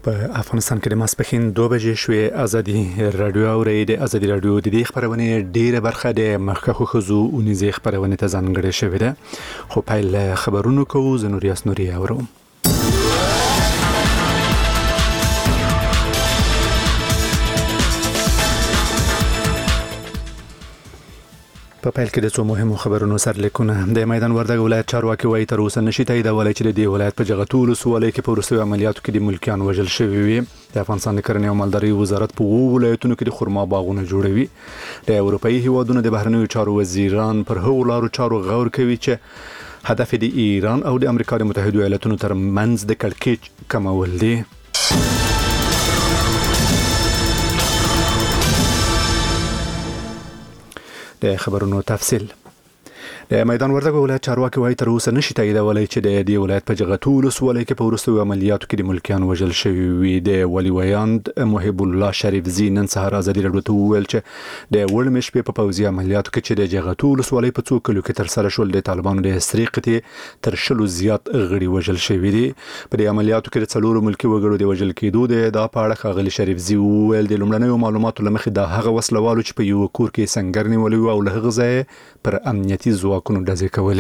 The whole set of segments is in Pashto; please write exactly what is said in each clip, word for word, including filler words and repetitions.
په افغانستان کې د ماسپښین دوه بجې شوې. ازادي رادیو اوري د ازادي رادیو د دې خبرونه ډیره برخه د مخکخو خزو اونیزه خبرونه ته ځانګړې شوې ده. خو پیل خبرونو کوو زنوریاس نوري اورو. په پیل کې د څو مهمو خبرونو سرلیکونه. د میدان وردګ ولایت چارواکي وایي تر اوسه نشي تاییدولی چې د دې ولایت په جغتول ولسوالۍ کې په وروستیو عملیاتو کې د ملکیان وژل شوي وي. د افغانستان د کرنې او مالدارۍ وزارت په اوو ولایتونو کې د خرما باغونه جوړوي. د اروپایي هیوادونو د بهرنیو چارو وزیران پر هغو لارو چارو غور کوي چې هدف د ایران او د امریکا د متحدو ایالاتونو تر منځ د کړکېچ کمول دي. د خبرونو تفصیل. د میدان وردګ ولایت چارواکي وایي تر اوسه نشي تاییدولی چې د دې ولایت په جغتول ولسوالۍ کې په وروستیو عملیاتو کې د ملکیان وژل شوي وي. د ولي ویاند محب الله شریف زی نن سهار ازادي رادیو ته وویل چې د وړمې شپې په پوځي عملیاتو کې چې د جغتول ولسوالۍ په څو کلو کې تر سره شول د طالبانو د سرې قطعې تر شلو زیات غړي وژل شوي دي. په دې عملیاتو کې د څلورو ملکي وګړو د وژل کېدو د ادعا په اړه ښاغلي شریف زی وویل د لومړنیو معلوماتو له مخې دا هغه وسلوالو چې په یو کور کې سنګر نیولي وو او له هغه ځایه پر امنیتي ځواکونو ډزې کولې.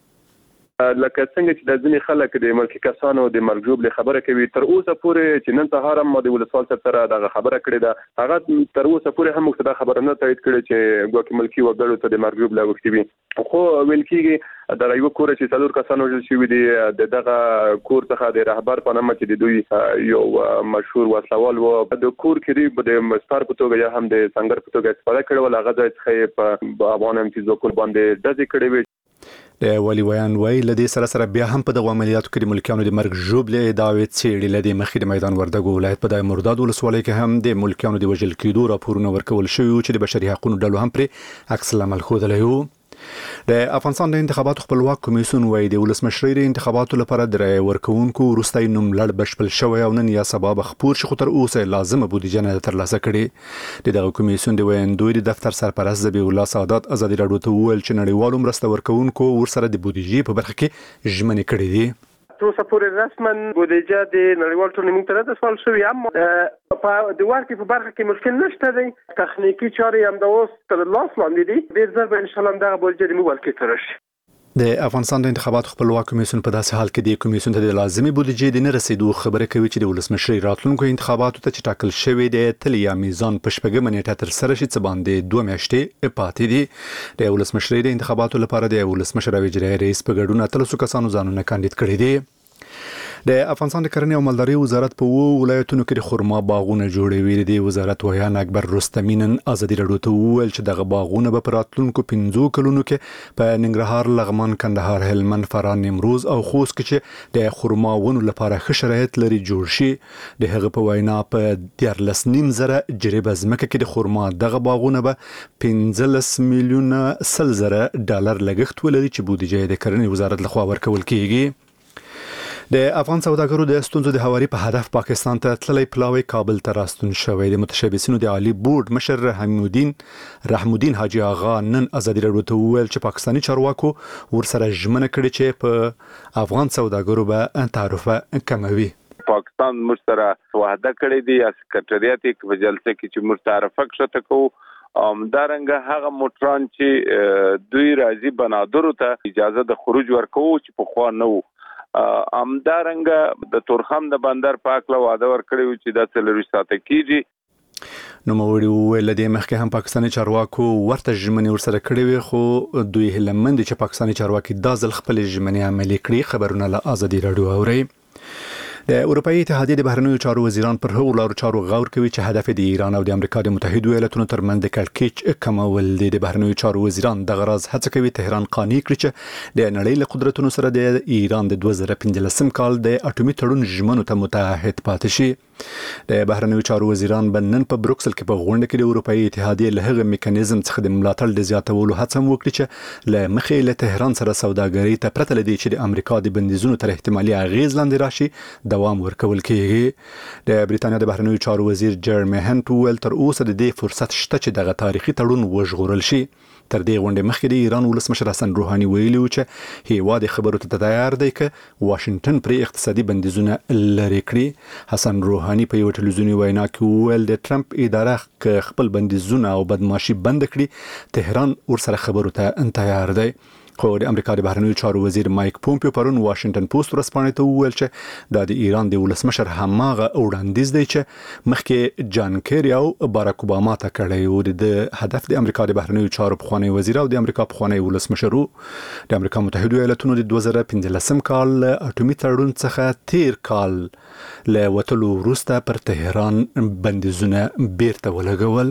لکه څنګه چې د ځینې خلک د ملکي کسانو د مرګ ژوبلې خبره کوي، تر اوسه پورې چې نن سهار هم د ولسوال صاحب سره دغه خبره کړې ده، هغه تر اوسه پورې هم موږ ته دا خبره نه تایید کړې چې ګواکې ملکي وګړو ته د مرګ ژوبله اوښتې وي. خو ویل کېږي دغه یو کور چې څلور کسان وژل شوي دي، د دغه کور څخه د رهبر په نامه چې د دوی یو مشهور وسلوال و، د کور کې د مسپار په توګه یا هم د سنګر په توګه استفاده کړې وه. هغه ځای څخه یې په افغان امنیتي ځواکونو باندې ډزې کړې وې. د ولي ویان وای لدې سره سره بیا هم په دغه عملیاتو کې د ملکیانو د مرګ ژوبلې ادعاوې څېړي. لدې مخکې د میدان وردګ ولایت په دای مرداد ولسوالۍ کې هم د ملکیانو د وژل کېدو راپورونه ورکول شوي وو چې د بشري حقوقو ډلو هم پرې عکس العمل ښودلی و. د افغانستان د انتخاباتو خپلواک کمیسیون وایي د ولسمشرۍ د انتخاباتو لپاره د رایې ورکوونکو وروستی نوملړ بشپړ شوی او نن یا سبا به خپور شي، خو تر اوسه لازمه بودیجه نه ده ترلاسه کړې. د دغه کمیسیون د ویاندوی د دفتر سرپرست ذبیح الله سعادت ازادي راډیو ته وویل چې نړیوالو مرسته ورکوونکو ورسره د بودیجې په برخه کې ژمنې کړې دي. تر اوسه پورې رسما بودیجه د نړیوال ټورنمنټ ته نه سوال شوی، هم په د ورکې په برخه کې مشکل نشته دی. تخنیکی چارې هم د اوس تر لاس لاندې دي. ډېر ژر به انشاءالله دغه بودیجه د ورکې ته راشي. د افغانستان د انتخاباتو خپلواک کمیسیون په داسې حال کې د کمیسیون ته د لازمي بودیجې د نه رسیدو خبره کوي چې د ولسمشرۍ راتلونکو انتخاباتو ته چې ټاکل شوی دی تل یا میزان په شپږمه نیټه تر سره شي، څه باندې دوه میاشتې پاتې دي. د ولسمشرۍ د انتخاباتو لپاره د ولسمشر او اجرایي رئیس په ګډون اتلسو کسانو ځانونه کاندید کړي دي. د افغانستان د کرنې او مالدارۍ وزارت په اوو ولایتونو کې د خرما باغونه جوړوي. د وزارت ویان اکبر رستمی نن ازادي راډیو ته وویل چې دغه باغونه به په راتلونکو پنځو کلونو کې په ننګرهار، لغمان، کندهار، هلمند، فراه، نیمروز او خوست کې چې د خرما ونو لپاره ښه شرایط لري جوړ شي. د هغه په وینا په دیارلس نیم زره جریبه ځمکه کې د خرما دغه باغونه به پنځلس میلیونه سل زره ډالر لګښت ولري چې بودیجه د کرنې وزارت لخوا ورکول کیږي. د افغان سوداګرو د ستونزو د هواري په هدف پاکستان ته تللی پلاوی کابل ته راستون شوی. د متشبثینو د عالی بورډ مشر رحمالدین رحمالدین حاجی آغا نن ازادي راډیو ته وویل چې پاکستانی چارواکو ورسره ژمنه کړې چې په افغان سوداګرو به تعرفه کموي. پاکستان مشترا وعده کړې دي یا سکرټریات کې په جلسه کې چې مشترفه کړه کو دارنګه هغه موټران چې دوی راځي بنادرو ته اجازه د خروج ورکو چې په خوا نه وو. امدارنګه د تورخم د بندر پاک له واده ورکړی چې د څلور ساعته کیږي. نو موړي ویل د مخکې هم پاکستاني چارواکو ورته ژمنې ورسره کړې وي، خو دوی هلمند چې پاکستاني چارواکي دا ځل خپل ژمنې عملي کړې. خبرونه له ازادي راډیو اوري. د اروپایي اتحادیې د بهرنیو چارو وزیران پر هغو لارو چارو غور کوي چې هدف د ایران او د امریکا د متحدو ایالاتونو ترمنځ د کړکېچ کمول دي. د بهرنیو چارو وزیران دغه راز هڅه کوي تهران قانع کړي چې د نړۍ له قدرتونو سره د ایران د دوه زره پنځلسم کال د اټومي تړون ژمنو ته متحد پاتې شي. د بهرنیو چارو وزیران بنن په بروکسل کې په غونډه کې د اروپایي اتحادیې له هغه میکانیزم څخه د ملاتړ د زیاتولو هڅه وکړي چې له مخې له تهران سره سوداګرۍ ته پرته لدی چې د امریکا د بندیزونو تر احتمالي اغیز لاندې راشي دوام ورکول کیږي. د بریتانیا د بهرنیو چارو وزیر جرمی هنت ویل تر اوسه د دې فرصت شته چې دغه تاریخي تړون وژغورل شي. تر دې غونډې مخکې د ایران ولسمشر حسن روحاني ویلي و چې هیواد خبرو ته تیار دی که واشنگټن پرې اقتصادي بندیزونه لرې کړي. حسن روحاني روحاني په یو ټلویزیوني وینا کې وویل د ټرمپ اداره خپل بندیزونه او بدمعشي بند کړي تهران ورسره خبرو ته تیار دی. خو د امریکا د بهرنیو چارو وزیر مایک پومپیو پرون واشنگټن پوسټ ورسپانې ته وویل چې دا د ایران د ولسمشر هماغه وړاندیز دی چې مخکې جان کیری او باراک اوباما ته کړی و. د هدف د امریکا د بهرنیو چارو پخوانی وزیر او د امریکا پخوانی ولسمشر د امریکا متحده ایالاتونو د دوه زره پنځلسم کال اټومي تړون څخه تیر کال له وټلو وروسته پر تهران بندیزونه بیرته ولګول.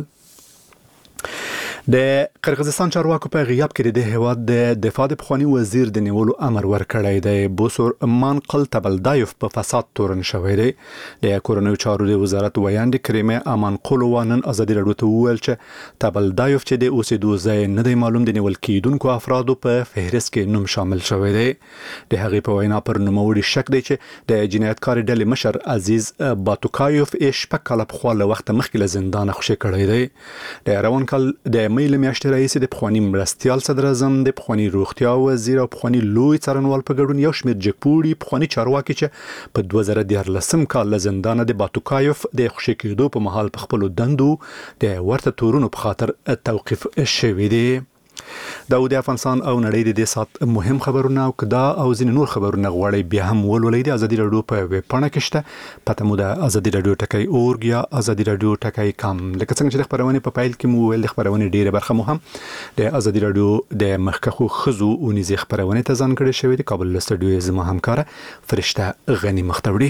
د قرغیزستان چارواکو په غیاب کې د هیواد د دفاع د پخوانی وزیر د نیولو امر ورکړی دی. بوسور مانقل تبلدایف په فساد تورن شوی دی. د کورنیو چارو د وزارت ویاند کریمه امانقلو وانن ازادي راډیو ته وویل چې تبلدایف چې د اوسېدو ځای نه دی معلوم د نیول کېدونکو افرادو په فهرست کې نوم شامل شوی دی. د هغې په وینا پر نوموړي شک دی چې د جنایتکار ډلې مشر عزیز باتوکایوف شپږ کاله پخوا له وخت مخکې له زندانه خوشي کړی دی. د روان کال د مې له میاشتې راهیسې د پخوانی مرستیال صدر اعظم د پخوانی روغتیا وزیر او پخوانی لوی څارنوال په ګډون یو شمېر جګپوړي پخوانی چارواکي چې په دوه زره دیارلسم کال له زندانه د باتوکایوف د خوشي کېدو په مهال په خپلو دندو د ورته تورونو په خاطر توقیف شوي دي. دا د افغانستان او نړۍ د دې سات مهم خبرونه او کدا او ځینې نور خبرونه غواړي بیا هم ولولئ د ازادي راډیو په ویب پاڼه کې شته. پته مو د ازادي راډیو ټکی اورګ یا ازادي راډیو ټکی کام. لکه څنګه چې د خبرونه په پایل کې مو ویل د خبرونه ډیره برخه مو هم د ازادي راډیو د مخکخو خزو او نيزي خبرونه ته ځانګړي شوی د کابل استودیو زما همکار فرشته غنی مختوړي.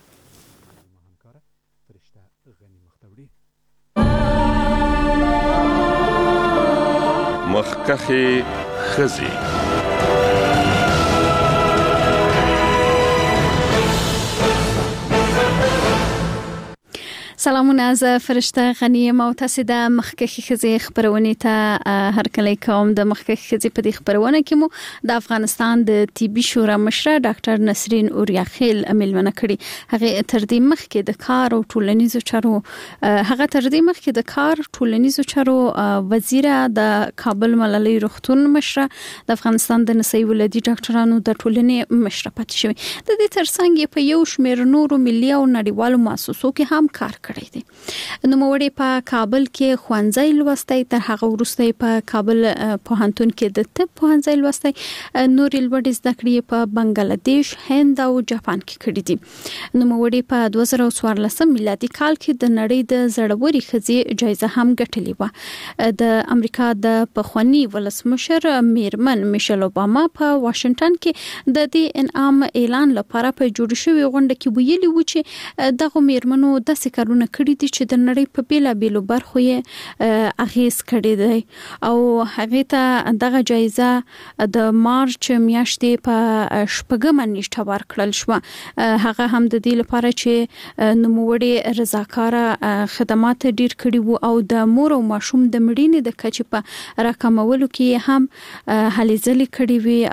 مخکخي خزي سلامونه، زه فرشته غنی یم او تاسو د مخکخي خزي خبرونه ته هر کله کوم. د مخکخي خزي په دې خبرونه کې مو د افغانستان د طبي شورا مشره ډاکټر نسرین اوریاخیل ملمنه کړي. هغه تر دې مخکې د کار او ټولنیزو چارو هغه تر دې مخکې د کار ټولنیزو چارو وزیر د کابل ملالۍ روغتون مشره د افغانستان د نسایي ولادي ډاکټرانو د ټولنې مشره پاتې شوی. د دې ترڅنګ په یو شمېر نورو ملي او نړیوالو مؤسسو کې هم کار کړی دی. نو موړې په کابل کې خوانځي لوستي، تر هغه وروسته په کابل پوهنتون کې د طب پوهنځي لوستي، نور لوړ زده کړې په بنگلاديش، هند او جاپان کې کړې دي. نو موړې په دوه زره څوارلسم میلادي کال کې د نړۍ د زړوري خزي جایزه هم ګټلې و. د امریکا د پخوانی ولسمشر میرمن میشل اوباما په واشنگټن کې د دې انعام اعلان لپاره په جوړ شوی غونډه کې ویلي و چې دغه میرمنو د سکرونه کړي دي چې د نړۍ په بیلا بیلو برخو یې اغیز کړی دی او هغه ته دغه جایزه د مارچ میاشتې په شپږم نیټه ورکړل شو. هغه هم د دې لپاره چې نوموړي رضاکاره خدمات ډیر کړي وو او د مور او ماشوم د مړینې د کچې په راکمولو کې هم هلې ځلې کړي وي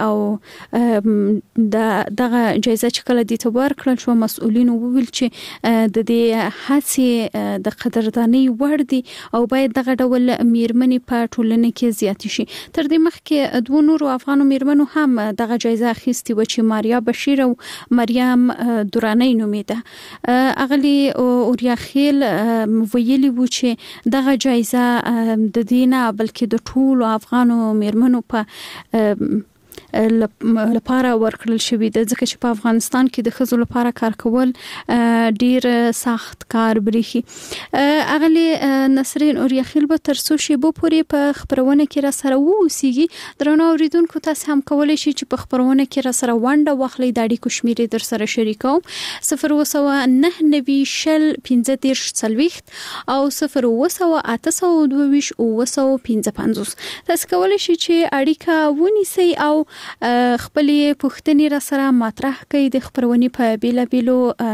او د دغه جایزه چې کله د تبار کړل شو مسؤلین وویل چې د دې هڅې د قدردانۍ وړ دي او باید دغه ډول میرمنې په ټولنه کې زیات شي. تر دې مخکې دوه نورو افغانو میرمنو هم دغه جایزه اخیستې و چې ماریا بشیر او مریم دورانی نومیده. اغلی اوریاخیل ویلي و چې دغه جایزه د دینه بلکې د ټولو افغانو میرمنو په لپاره ورکړل شوی د ځکه چې په افغانستان کې د خزو لپاره کار کول ډیر سخت کار بریخي. اغلی نسرین اوریاخیل به تر څو شیبو پورې په خبرونه کې را سره ووسیږي. درنو اوریدونکو تاسو هم کولای شئ چې په خبرونه کې را سره ونده واخلئ. د اړیکو شمیرې در سره شریکوم صفر وسو نه نوي شل پنځه دیرش څلويخت او صفر وسو اته سو دوه ویش او وسو پنځه پنځوس. تاسو کولای شئ چې اړیکه ونیسئ او خپلې پوښتنې را سره مطرح کړئ. د خبرونې په بیلا بیلو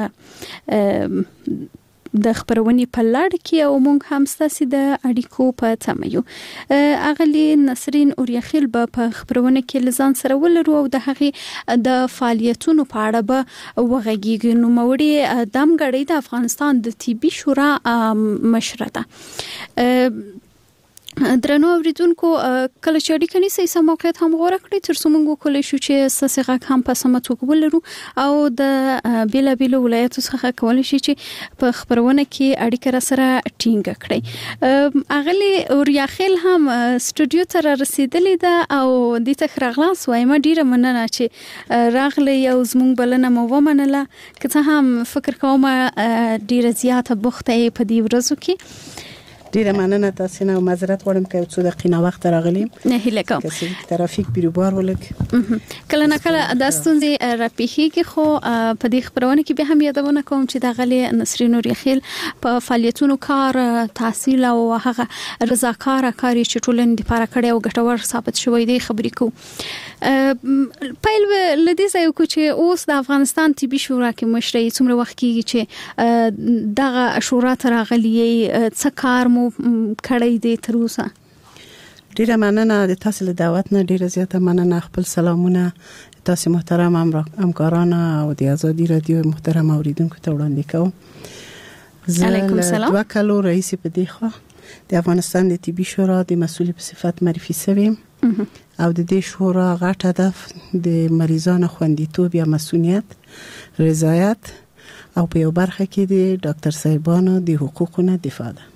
د خبرونې په لړ کې او موږ هم ستاسو د اړیکو په تمه یو. اغلی نسرین اوریاخیل به په خبرونه کې لزان سره ولرو او د هغې د فعالیتونو په اړه به وغږیږو. نو موړي دم غړي د افغانستان د طبي شورا مشره ده. درنو اوریدونکو کله چې اړیکه نیسي سم موقعیت هم غوړه کړی تر څو موږ کولای شو چې ساسغه هم په سم توګه ولرو او د بیل بیل ولایتو څخه کولای شي چې په خبرونه کې اړیکه را سره ټینګ کړي. اغلی اوریاخیل هم استودیو ته رسیدلې ده او د تخرغلاس وایم ډیره مننه چې راغلی او زموږ بلنه مو ومنله که هم فکر کوم ډیره زیاته بوخته په دې ورځو کې. ډیره مننه تاسو نه معذرت غواړم که څو دقیقې نه وخت راغلیم. نه هیله کوم چې ترافیک بیروبار ولګ کله نه کله د ستونزې راپیخي خو په دې خبرونه کې به هم یادونه کوم چې د غلي نسرین اوریاخیل په فعالیتونو کار تحصیل او هغه رضاکار کاری چې ټولنې لپاره کړي او ګټور ثابت شوی دی خبرې کو. پایل لدی ځای کو چې اوس د افغانستان طبي شورا کې مشري څومره وخت کېږي چې دغه شورا تر غلي څه کار مو کړی دی تر اوسه. ډیره مننه د تاسو له دعوت نه ډیره زیاته مننه. خپل سلامونه تاسو محترم همکاران او د آزادی رادیو محترم اوریدونکو ته وړاندې کوم. علیکم السلام. دوه کلو رئیس په دی خو د افغانستان د طبي شورا د مسؤل په صفت معرفي شوم او د دې شورا غټ هدف د مریضانو خوندیتوب یا مسؤلیت رضایت او په یو برخه کې د ډاکټر صاحبانو د حقوقو دفاع ده.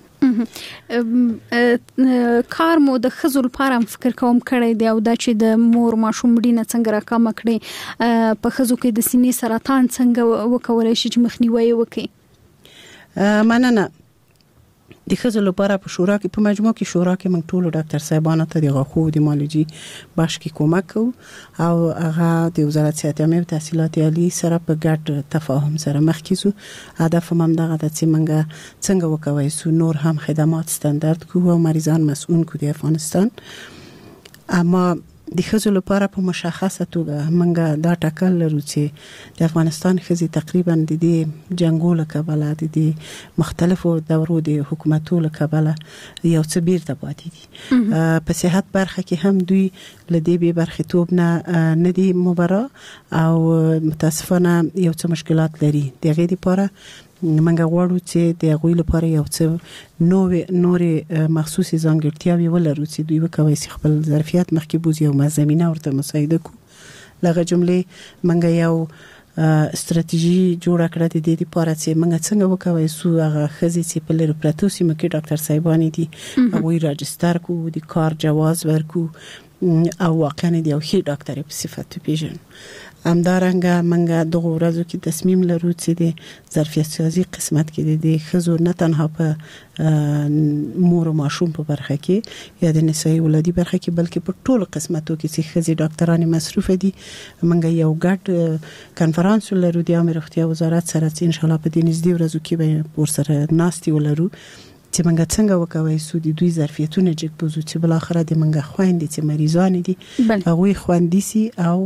کار مو د خزو لپاره فکر کوم کړی دی او دا چې د مور ماشوم مړینه څنګه راکم کړي په خزو کې د سینې سرطان څنګه وکولای شي چې مخنیوي وکړي. مننه. د خزو لپاره په شورا کې په مجموع کې شورا کې موږ ټول ډاکټر صاحبانو ته د غاښو د مالجی بخش کې کومک کوو او هغه د وزارت صحت عامه او تحصیلات عالی سره په ګډ تفاهم سره مخ کیږو. هدف هم دغه د چې موږ څنګه وکوي سو نور هم خدمات ستاندارد کو او مریضان مسؤل کو د افغانستان. اما د خزو لپاره په مشخصه توګه موږ دا ټاکل لرو چې د افغانستان خزي تقریبا د دې جنگولو کبله د دې مختلفو دورو د حکومتو له کبله یو څه بیرته پاتې دي. په صحت برخه کې هم دوی لدې به برخه توب نه نه دي مبرا او متاسفانه یو څه مشکلات لري. دغه لپاره منګه غواړو چې د غوی لپاره یو څه نوې نورې مخصوصي ځانګړتیاوې ولرو چې دوی وکوي خپل ظرفیت مخکې بوزي او مزمنه ورته مساعده کو. لغه جملې منګه یو استراتیژي جوړه کړه د دې لپاره چې منګه څنګه وکوي سو هغه خزي چې په لری پراتو سیمه کې ډاکټر صاحبانی دي هغه راجستر کو د کار جواز ورکو او واقعا د یو ښه ډاکټر په صفت پیژن. همدارنګه منګه دغه ورځو کې تصمیم لرو چې د ظرفیت سازي قسمت کې د خزو نه تنها په مور او ماشوم په برخه کې یا د نسایي ولادي برخه کې بلکې په ټولو قسمتو کې چې خزي ډاکټرانو مصروف دي منګه یو ګډ کانفرنس لرو د امر روغتیا وزارت سره چې ان شاء الله په دې نږدې ورځو کې به ور سره ناستي ولرو چې منګه څنګه وکوي سو د دوی ظرفیتونه جګ بوزو چې بل اخره د منګه خويندې چې مریضان دي هغه خويندې سي او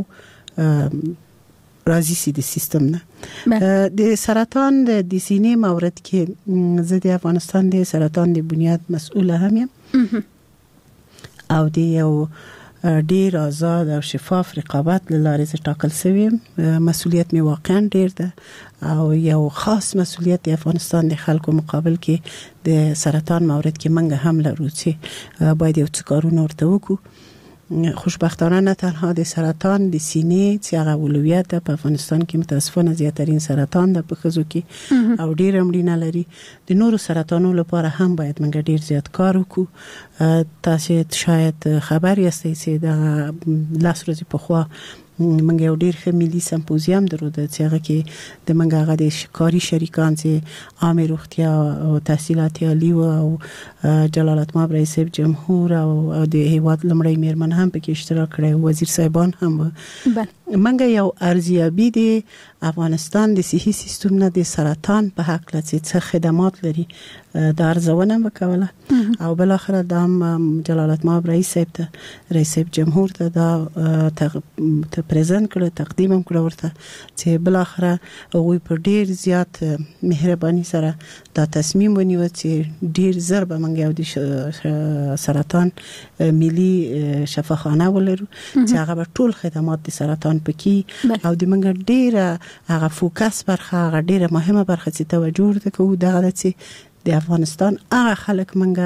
راضي سي د سیستم نه. د سرطان د سینې مورد کې زه د افغانستان د سرطان د بنیاد مسؤله هم یم او د یو ډیر آزاد او شفاف رقابت لاره ټاکل شوی. مسؤلیت می واقعا ډیر ده او یو خاص مسؤلیت د افغانستان د خلکو مقابل کې د سرطان مورد کې منګه هم لرو چې باید یو څه کارونه ورته وکړو. خوشبختانه نه تنها د سرطان د سینې چې هغه اولویت ده په افغانستان کې متاسفانه زیاترین سرطان ده په خزو کې او ډیر مړینه لري. د نورو سرطانونو لپاره هم باید موږ ډیر زیات کار وکړو. تاسو شاید خبر یاستئ چې د لاس ورځې په خوا منګ یو ډیر ښه ملي سمپوزیم درلوده چې هغه کې د منګ هغه د کاري شریکان چې عامه روغتیا او تحصیلات عالی او جلالت مآب رئیس جمهور او د هیواد لمړی میرمن هم پکې اشتراک کړی، وزیر صاحبان هم. منګ یو ارزیابي د افغانستان د صحي سیستم نه د سرطان په حق لڅ څه خدمات لري د ارزونه وکوله او بل اخر د جلالت مآب رئیس ته رئیس جمهور ته دا ته پریزنت کړ تقدیم کړ ورته چې بل اخر او په ډیر زیات مهرباني سره دا تصمیم ونیو چې ډیر ضرب منګ یو د سرطان ملي شفاخانه ولرو چې هغه ټول خدمات د سرطان پکې او د منګ ډیر هغه فوکس برخه هغه ډیره مهمه برخه چې توجه ورته کوو دغه چې د افغانستان هغه خلک منګه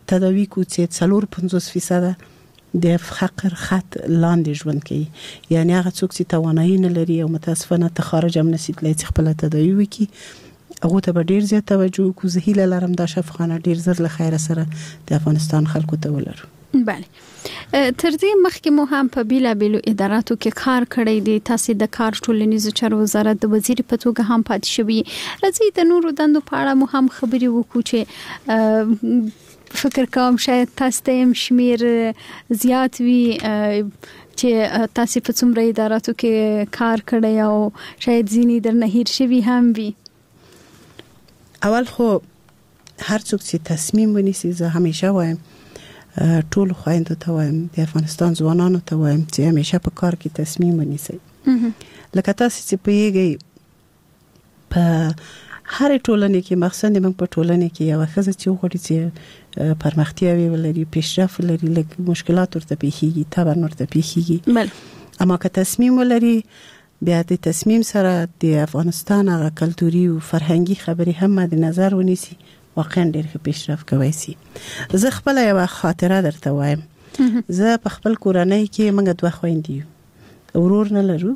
تداوی کو چې څلور پنځوس فیصد د فقر خط لاندې ژوند کوي. یعنی هغه څوک چې توانایي نه لري او متاسفانه ته خارج هم نشي تللی چې خپل تداوی وکړي، هغه ته به ډیر زیات توجه وکړو. زه هیله لرم دا شفاخانه ډیر زر له خیر سره د افغانستان خلکو ته ولرو. بله، تر دې مخکې مو هم په بیلا بیلو اداراتو کې کار کړی دی. تاسو د کار ټولنیزو چارو وزارت د وزیر په توګه هم پاتې شوی. راځي د نورو دندو په اړه مو هم خبرې وکړو چې فکر کوم شاید تاسو ته هم شمیر زیات وي چې تاسو په څومره اداراتو کې کار کړی او شاید ځینې درنه هیر شوي هم وي. اول خو هر څوک چې تصمیم ونیسي، زه همیشه وایم ټول خويندو ته وایم، د افغانستان ځوانانو ته وایم چې همیشه په کار کې تصمیم ونیسي. لکه تاسو چې پیږئ په هر ټولنه کې، مخصوصا د موږ په ټولنه کې یو ښځه چې وغواړي چې پرمختیا ولري، پیشرفت ولري، لکه مشکلات ورته پیښیږي، طبعا ورته پیښیږي. بله، اما که تصمیم ولري بیا د تصمیم سره د افغانستان هغه کلتوري او فرهنګي خبرې هم مد نظر ونیسي، واقعا ډېر ښه پیشرفت کوي سي. زه خپل یو خاطره درته وایم. زه په خپل کورنۍ کې موږ دوه خويندې یو، ورور نه لرو.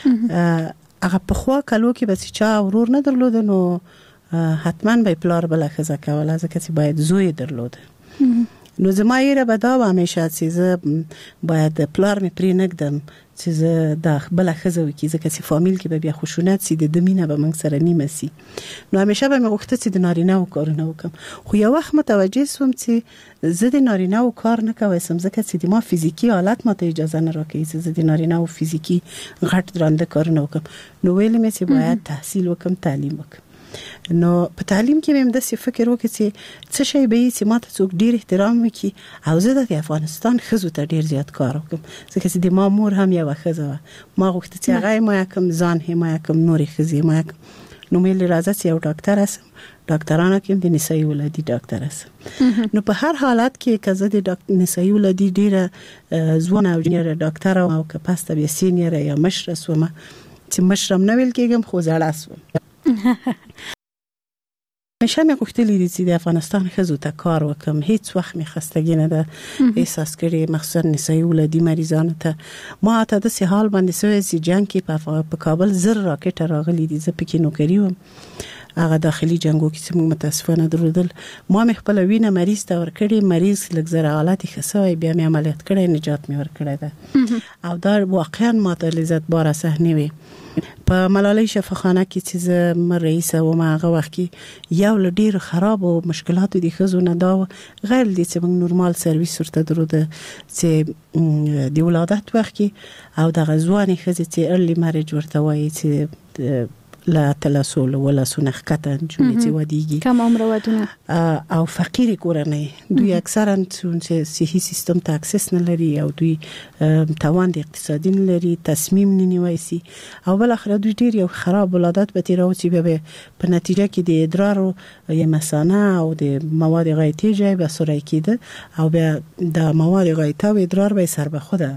هغه په خوا کلو کې بس چا ورور نه درلود، نو حتما به پلار بل ښځه کوله، ځکه چې باید زوی درلود. نو زما یې را بدا و همیشه چې زه باید پلار مې پرې نګدم چې زه د بل ښځه وکړي، ځکه چې فامیل کې به بیا خشونت سي، د مینه به موږ سره نیمه سي. نو همیشه به مې غوښته چې د نارینه و کارونه وکم. خو یو وخت متوجه شوم چې زه د نارینه و کار نه کوم، ځکه چې د ما فزیکی حالت ماته اجازه نه راکوي چې زه د نارینه و فزیکی غټ درنده کارونه وکم. نو ویل مې چې باید تحصیل وکم، تعلیم وکم. نو په تعلیم کې مې داسې فکر وکړ چې څه شی به چې ماته څوک ډیر احترام وکړي او زه د افغانستان ښځو ته ډیر زیات کار وکم، ځکه چې د ما مور هم یو ښځه وه. ما غوښته چې هغه ما کوم ځان هم کوم نورې ښځې ما کوم. نو مې راځه چې یو ډاکټر اسم، ډاکټرانو کې د نسایي ولادي ډاکټر اسم. نو په هر حالت کې که زه د نسایي ولادي ډیره ځوانه او جنیره ډاکټر او که پاسته بیا سینیره یا مشره سومه، چې مشرم نه ویل کېږم خو زړه سوم. همیشه مې غوښتلي دي چې د افغانستان ښځو ته کار وکم. هیڅ وخت مې خستګي نه ده احساس کړې، مخصوصا نسایي ولادي مریضانو ته. ما ته د سه حال باندې سوې چې جنگ کې په کابل زر راکټ راغلي دي، زه پکې نوکری وم. هغه داخلي جنگو کې چې موږ متاسفانه درودل، ما مې خپل وینه مریض ته ورکړې، مریض لږ زره حالت خسوي، بیا مې عملیات کړی، نجات مې ورکړی ده. او دا واقعا ماته لذت باره صحنه وي. په ملالۍ شفاخانه کې چې زه مر رئیس وم، هغه وخت کې یو له ډېرو خرابو مشکلاتو د ښځو نه دا غیر دي چې موږ نورمال سرویس ورته درلوده، چې د ولادت وخت کې او دغه ځوانې ښځې چې ارلی میریج ورته وایي، چې لا تلاسو ولا سونه ښکته نجونې چې ودیږي، کم عمره ودونه او فقیر کورنۍ، دوی اکثرا چې صحي سیستم ته اکسس نه لري او دوی توان د اقتصادي نه لري، تصمیم نه نیوي سي، او بل اخر دوی ډیر یو خراب ولادت به تیراو چې به په نتیجه کې د ادرار یا مثانه او د مواد غایطی جای به سورای کېده، او بیا د مواد غایطه او ادرار به سر به خوده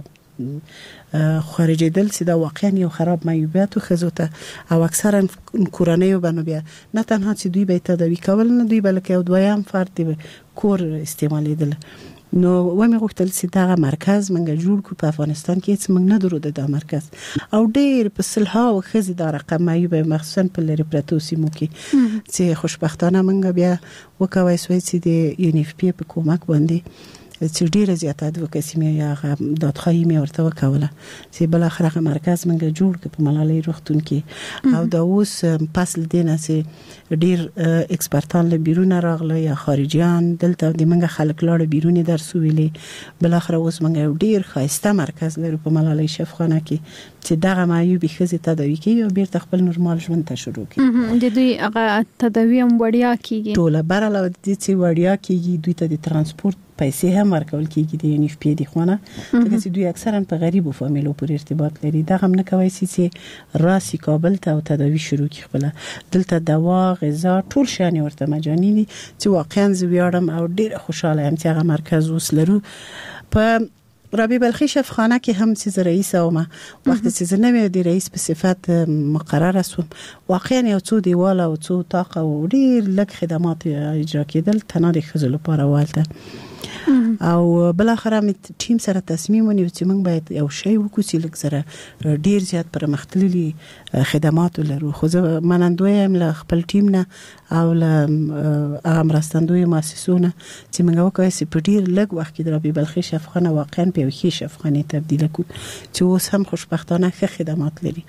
خارجي دل چې دا واقعا یو خراب معیوبیت خو ته، او اکثرا کورنۍ وبنو بیا نه تنها چې دوی به تداوی کول نه، دوی بلکې یو دویم فرد دی کور استعمالیدل. نو و مې غوښتل چې دا مرکز منګه جوړ کو په افغانستان کې، چې موږ نه درو د مرکز او ډېر په سلها او خزي دا رقم معیوب مخصوصا په لری پرتو سیمو کې چې خوشبختانه منګه بیا وکوي سوي چې د یونیف پی په کومک باندې چې ډیره زیاته ادوکاسي مې یا دادخواهی مې ورته وکوله چې بل اخره مرکز منګه جوړ ک په ملالۍ روغتون کې، او دا اوس پس لدینه چې ډیر ایکسپرتان له بیرون راغله یا خارجيان دلته د منګه خلک لاړ بیرون درس ویلې، بل اخره اوس منګه ډیر خاصه مرکز لري په ملالۍ شفاخانه کې چې دغه معیوبی خزي تداوی کوي او بیرته خپل نورمال ژوند ته شروع کوي. د دوی هغه تداوی هم وړیا کیږي، ټول براله د دې چې وړیا کیږي، دوی ته د ترانسپورت پیسې هم ورکول کیږي د یونیف پی دی خونه، چې دوی اکثرا په غریبو فامیلو پورې ارتباط لري. دا هم نه کوي چې راسي کابل ته او تداوی شروع کی خپل دلته دوا غذا ټول شان ورته مجاني دي، چې واقعا زه ویاړم او ډیر خوشاله یم چې هغه مرکز اوس لرو. په رابعه بلخی شفاخانه کې هم چې رئیس او ما وخت چې نوې د رئیس په صفت مقرره شوم واقعا یو څو دیواله او څو طاقه او ډیر لږ خدمات اجرا کېدل تنه د خزل لپاره والته او بل اخر هم ټیم سره تصمیم ونیو چې موږ باید یو شی وکړو چې لږ سره ډیر زیات پرمختللي خدمات لرو خو زه منندوی هم له خپل ټیم نه او له امرستندوی مؤسسونه چې موږ وکړو چې په ډیر لږ وخت کې د رابعه بلخی شفاخانه واقعا په یو ښه شفاخانه تبدیل کړو چې اوس هم خوشبختانه ښه خدمات لري.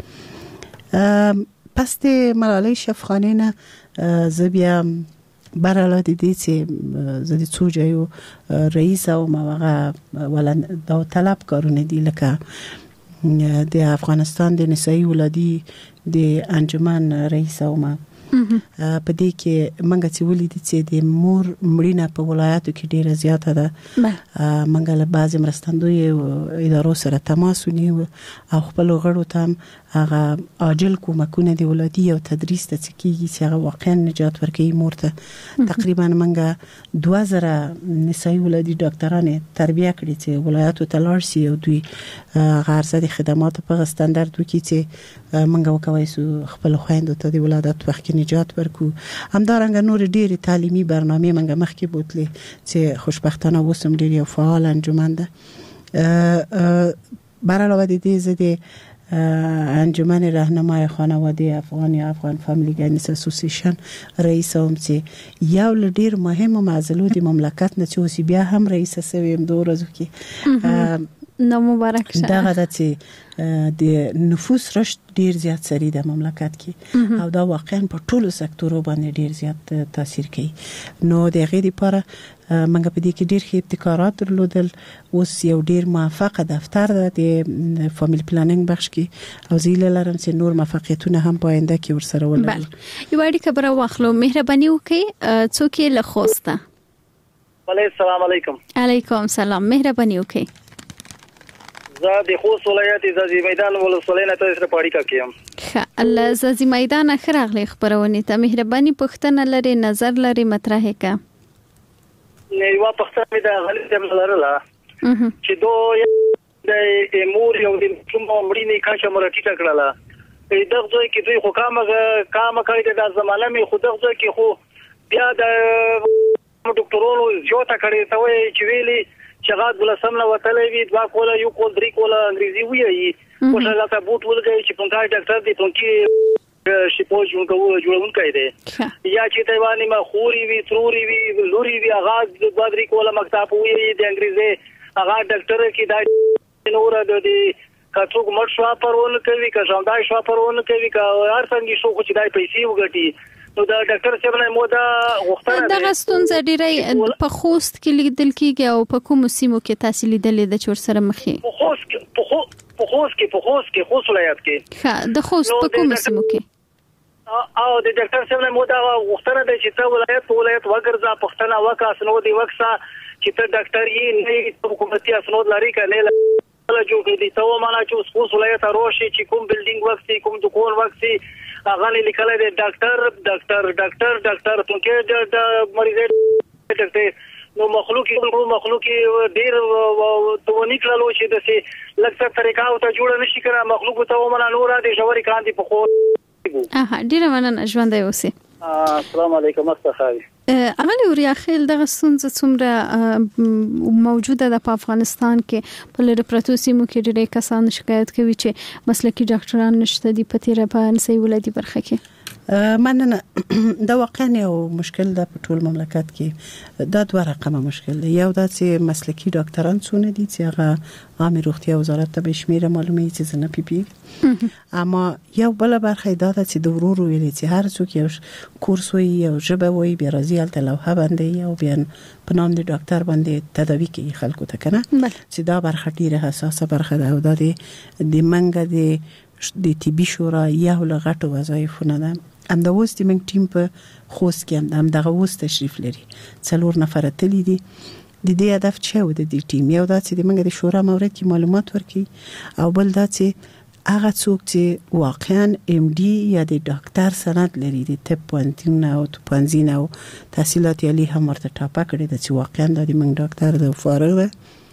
پس د ملالۍ شفاخانه نه زه بیا براله د دې چې زه د څو ځایو رئیس او ماغه ولن دا طلب کارونه دي لکه د افغانستان د نسایي ولادي د انجمن رئیس او ما په دې کې منګه چې ولیدي چې د مور مړینه په ولایتو کې ډیره زیاته ده منګه له بعض مرستندوی ادارو سره تماس ونیو او خپل غړو ته هغه عاجل کومکونه دی ولادي او تدریس ته کیږي چې هغه واقعا نجات ورکوي مور ته. تقریبا منګه دوه زره نسایي ولادي ډاکټرانه تربیه کړي چې ولایتو ته لاړ شي او دوی غرضه د خدمات په ستاندرد وکړي چې منګه وکوي سو خپل خويندو ته د ولادت وخت نجات ورکو. همدارنګه نور ډېری تعلیمي برنامه منګه مخکې بوتلې چې خوشبختانه وسم ډېر یو فعال انجمن ده. برعلاوه د دې زده انجمن راهنمای خانواده افغان یا افغان فامیلی ګاینس اسوسییشن رئیس هم چې یو ل ډیر مهمه معضله د مملکت نه چې بیا هم رئیس سویم دوه ورځې کې نو مبارک شه. دا غدا چې د نفوس رشد ډیر زیات سری د مملکت کې او دا واقعا په ټولو سکتورو باندې ډیر زیات تاثیر کوي. نو د غیر لپاره منګه په دې کې ډیر ښه ابتکارات درلودل. اوس یو ډیر موفق دفتر ده د فامیلی پلانینګ بخش کې او زیله لرم چې نور موفقیتونه هم پاینده کې ورسره ولري. یو اړیکه خبره واخلو مهرباني وکړئ څوک له خوسته. السلام علیکم. علیکم سلام مهرباني وکړئ. زه د خوست ولایت زازی میدان ولسوالۍ نه تاسو سره اړیکه کوم. ښه الله زازی میدان اخراغلی خبرونه ته مهرباني پښتنه لري نظر لري مطرح کا. یو پښتنه مې د غلط هم لرله چې دوی د امور یو د کوم مړینې کاشه مرټی ټکړه دغه ځای کې دوی خو کامه کامه کوي د زمانه می خو دغه ځای کې خو بیا د ډاکټرونو جوړه کړي ته وی چې ویلي چې غاټ بل سمنه وتلې وی دوا کوله یو کول درې کوله انګریزي وی او څنګه ته بوت ولګي چې پنځه ډاکټر دي پنځه شپو جوړ کوو جوړون کوي دي یا چې تیوانی ما خوري وی تروري وی لوري وی غاټ دوا درې کوله مکتب وی د انګریزي هغه ډاکټر کې دا نور د دې کڅوګ مړ شو پرون کوي که ژوندای شو پرون کوي که هر څنګه شو چې دای پیسې وګټي نو دا ډاکټر صاحب نه مودا غوښتنه ده. دا ستونزه ډیره په خوست کې لیدل کیږي او په کوم سیمو کې تحصیل لیدل د چور سره مخې. په خوست کې په خوست کې په خوست کې خوست ولایت کې. ها د خوست په کوم سیمو کې او د ډاکټر صاحب نه مودا غوښتنه ده چې ته ولایت ولایت وګرځا پښتنه وکا سنو دی وکسا چې ته ډاکټر یې نه حکومتي اسناد لري کنه له جوړ کړي ته و معنا چې خوست ولایت روشي چې کوم بلډینګ وکسي کوم دکان وکسي هغه لیکل دی ډاکټر ډاکټر ډاکټر ډاکټر ته د مریض ډاکټر نو مخلوق یو مخلوق ډیر تو نکللو چې د سي لکه طریقه او ته جوړ نشي کړه مخلوق ته ومنه نور د جوړی کاندي په خو اها ډیر مننه ژوند دی اوسه. السلام علیکم استخاري. اغلی وریا خیل دغه ستونزه څومره موجوده ده په افغانستان کې په لری پروتو سیمو کې ډېر کسان شکایت کوي چې مسلکي ډاکټران نشته دي په تیره په نسي ولادي برخه کې. مننه دا واقعا یو مشکل ده په ټول مملکت کې. دا دوه رقمه مشکل ده. یو دا چې مسلکي ډاکټران څونه دي چې هغه عامه روغتیا وزارت ته به شمیره معلومه چې زنه پی پی اما یو بل برخه دا ده چې د ورورو ویلي چې هر څوک یو کورس وي یو ژبه وي بیا راځي الته لوحه باندې یو بیا په نام د ډاکټر باندې تداوی کوي خلکو ته کنه چې دا برخه ډیره حساسه برخه ده او دا د منګه د د طبي شورا یو لغټو وظایفونه ده. ام د وست منګ ټیم په خوست کې هم دغه وست تشریف لري څلور نفر تللی دي. د دې هدف چې و د دې ټیم یو دا چې د منګه د شورا مورد کې معلومات ورکړي او بل دا چې هغه څوک چې واقعا ام ډي یا د ډاکټر سند لري د طب پوهنتون او پوهنځي او تحصیلات عالی هم ورته ټاپه کړی د چې واقعا د منګ ډاکټر د فارغ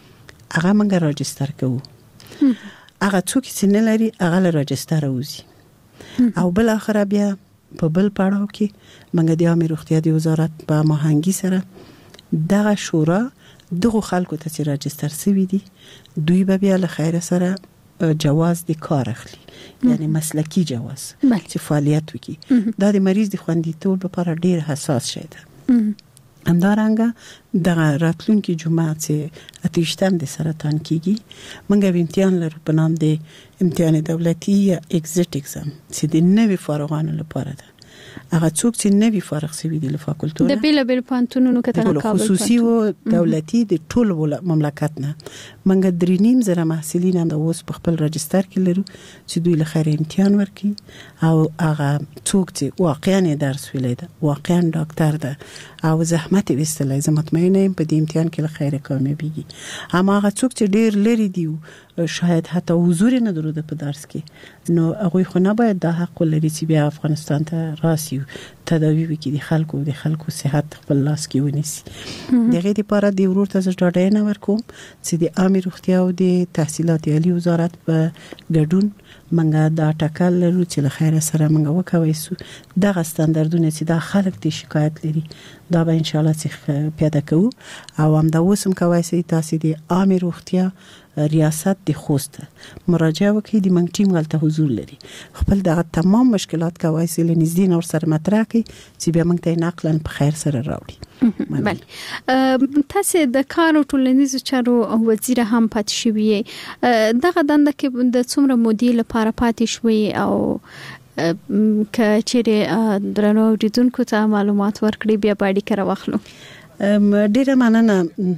هغه موږ راجستر کوو. هغه څوک چې نه لري هغه له راجستر وځي او بل اخر بیا په بل پړاو کې موږ د عامه روغتیا د وزارت په هماهنګي سره دغه شورا دغه خلکو ته چې راجستر شوي دي دوی به بیا له خیر سره جواز د کار اخلي، یعنی مسلکی جواز چې فعالیت وکړي. دا د مریض د خوندیتوب لپاره ډیر حساس شی ده. همدارنګه د راتلونکي جمعه چې اتیشتم د سرطان کیږي موږ امتحان لرو په نام د امتحان دولتي یا ایگزیټ اگزام چې د نوي فارغانو لپاره ده. هغه څوک چې نوي فارغ شوي دي له فاکولټونو د بیل بیل پانتونونو کته کابل خصوصي او دولتي د ټول مملکت نه موږ درې نیم زره محصلین د اوس په خپل راجستر کې لرو چې دوی له خیر امتحان ورکړي او هغه څوک چې واقعا درس ویلی ده، واقعا ډاکټر ده او زحمت وستلی، زه مطمئنه یم په دې امتحان کې له خیر کامیابیږي. اما هغه څوک چې ډیر لري دي شاید حتی حضور نه درلوده په درس کې، نو هغوی خو نه باید دا حق ولري چې بیا افغانستان ته راسي تداوی وکړي، د خلکو د خلکو صحت خپل لاس کې ونیسي. دغه لپاره د ورور ته ډاډه نه ورکوم چې د عامه روغتیا او د تحصیلات عالی وزارت په ګډون منګه دا ټاکل لرو چې له خیر سره منګه وکوي سو دغه ستاندردونه چې دا خلک د شکایت لري دا به ان شاء الله چې پیدا کوو او هم دا وسم کوي چې تاسو د عامه روغتیا ریاست د خوست مراجعه وکړي، د منګ ټیم غلطه حضور لري، خپل دغه تمام مشکلات کوي چې لنزدین اور سره مطرح کړي چې بیا موږ ته نقلا په خیر سره راوړي. بله تاسو د کار او ټولنیزو چارو وزیر هم پاتې شوی، دغه دنده کې د څومره مودې لپاره پاتې شوی او که چیرې درنو اوریدونکو ته معلومات ورکړي بیا باندې کار واخلو؟ ډیره مننه.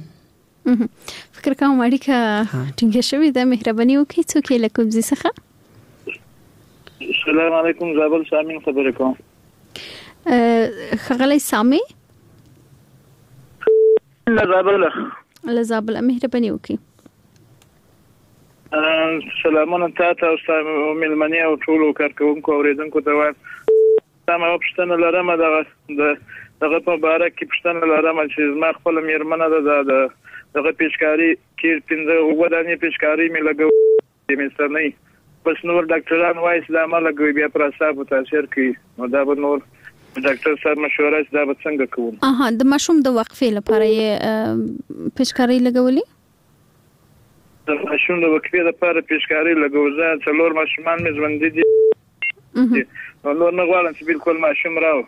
فکر کوم اړیکه ټینګه شوې ده، مهرباني وکړئ څوک له کومځي څخه. السلام علیکم، زابل سامین خبرې کوم. خغلی سامي له زابل له زابل مهرباني وکړئ. سلامونه تاسو او ملمنې او ټول کارکونکو اوریدونکو ته وایم. تاسو پښتنه لرم دغه دغه په باره کې پښتنه لرم چې زما خپل میرمنه ده د دغه پیشکاری کې پنځه ودانې پیشکاری مې لګو د مستنی پس نور ډاکټران وایي چې دا ما لګوي بیا پر حساب تاثیر کوي، نو دا به نور ډاکټر صاحب مشوره چې دا به څنګه کوو؟ اها د ماشوم د وقفې لپاره یې پیشکاری لګولې؟ د ماشوم د وقفې لپاره پیشکاری لګو زه څلور ماشومان مې ژوندي دي، نو نور نه غواړم چې بالکل ماشوم راو.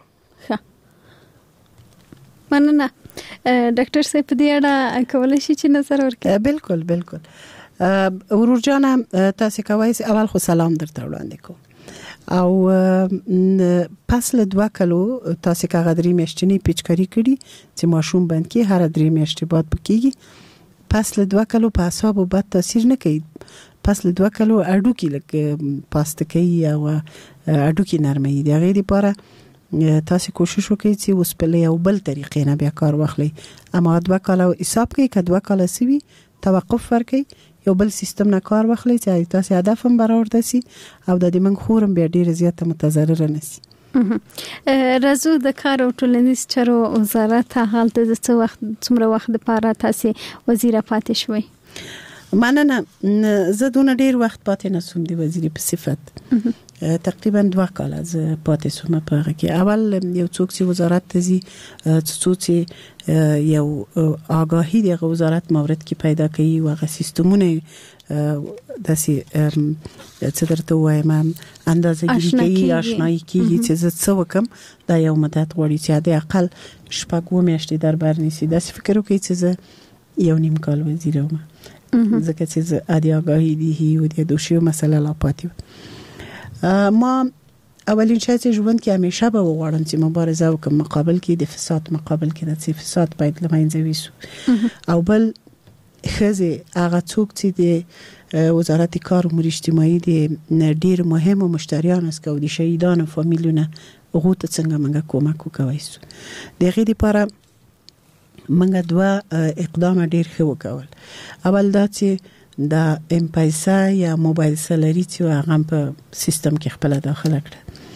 مننه. ډاکټر صاحب په دې اړه کولای شي چې نظر ورکړي؟ بالکل بالکل ورور جان تاسو کوي اول خو سلام درته وړاندې کوم او پس له دوه کلو تاسو کا غدري میاشتنی پیچکاری کړي چې ماشوم باندې هر درې میاشتې بعد پکېږي. پس له دوه کلو په حساب بد تاثیر نه کوي، پس له دوه کلو اډو کې لکه پاستکي او اډو کې نرمي دی. هغه لپاره تاسو کوشش وکړئ چې اوس په یو بل طریقې نه بیا کار واخلئ، اما دوه کاله حساب کوي که دوه کاله سوي توقف ورکړئ، یو بل سیستم نه کار واخلئ چې تاسو هدف هم برابر شي او د دې منځ خورم بیا ډیر زیات متضرر نه شي. رازو د کار او ټولنیز چارو وزارت حالت د څو وخت څومره وخت لپاره تاسو وزیر پاتې شوي؟ مننه. زه دونه ډیر وخت پاتې نسوم د وزیر په صفت، تقریبا دوه کاله زه پاتې سوم په هغه کې. اول یو څوک چې وزارت ته ځي څوک چې یو آگاهی د وزارت مورد کې پیدا کوي او هغه سیستمونه داسې څه درته وایم اندازه‌ګیری کوي، آشنایي کوي چې زه څه وکم. دا یو مدت غواړي چې د اقل شپږ میاشتې در بر نیسي. داسې فکر وکړئ چې زه یو نیم کال وزیر وم، ځکه چې زه ادي آگاهی دی او د دوشیو مسله لا پاتې. ما اولین شای چې ژوند کې همیشه به وغواړم چې مبارزه وکم مقابل کې د فساد مقابل کې د چې فساد باید لمنځه ویسو، او بل خزه هغه څوک چې د وزارت کار امور اجتماعي د ډیر مهم مشتریان است او د شهیدانو فامیلونه هغه ته څنګه موږ کومک وکوي. دغه لپاره موږ دوه اقدام ډیر ښه وکول. اول دا چې د ام پیسا یا موبایل سلری چې هغه په سیستم کې خپل داخله کړه،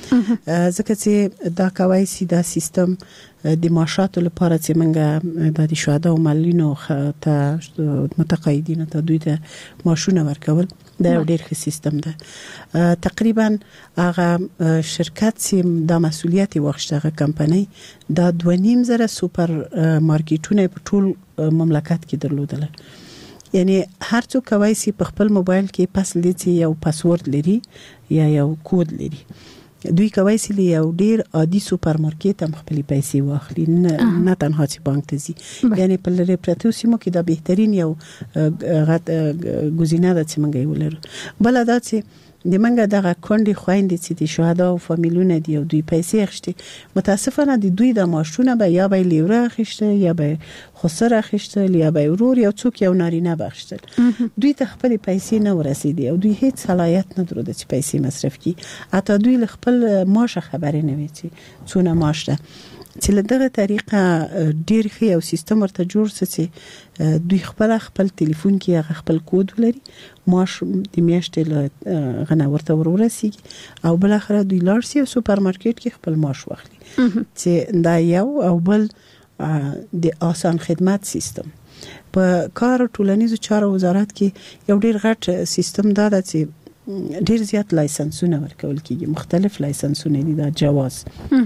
ځکه چې دا کوي سي دا سیستم د معاشاتو لپاره چې منګه د شهدا او مالینو ته متقاعدین ته دوی ته معاشونه ورکول دا یو ډېر ښه سیستم ده. تقریبا هغه شرکت چې د مسولیت واخیسته کمپنۍ دا دوه نیم زره سوپر مارکیټونه په ټول مملکت کې درلودل. یعنی هر څوک کوي چې په خپل موبایل کې پاس لیدي یو پاسورډ لري یا یو کود لري. دوی کوي چې یو ډیر عادي سوپر مارکیټ هم خپل پیسې واخلي نه تنها چې بانک ته ځي. یعنی په لری پرتو سیمو کې دا بهترین یو غت ګزینه ده چې موږ یې ولرو. بل دا چې د منګه دغه کونډې خويندې چې د شهدا او فامیلونه دی او دوی پیسې اخشتي متاسفانه د دوی د ماشونه به یا به لیوره اخشته یا به خسر اخشته یا به ورور یا څوک یو نارینه بخښتل. دوی ته خپل پیسې نه ورسېدي او دوی هیڅ صلاحیت نه درلود چې پیسې مصرف کړي. حتی دوی خپل معاش خبرې نه وي چې څونه معاش ده. چې له دغه طریقه ډیر ښه یو سیستم ورته جوړ چې دوی خپل خپل ټلیفون کې خپل کود ولري معاش د میاشتې له غنا ورته ورورسیږي او بل اخر دوی لاړ شي سوپر مارکیټ کې خپل معاش واخلي. چې دا یو او بل د آسان خدمات سیستم په کار ټولنیزو چارو وزارت کې یو ډیر غټ سیستم دا ده چې ډیر زیات لایسنسونه ورکول کیږي. مختلف لایسنسونه دي دا جواز.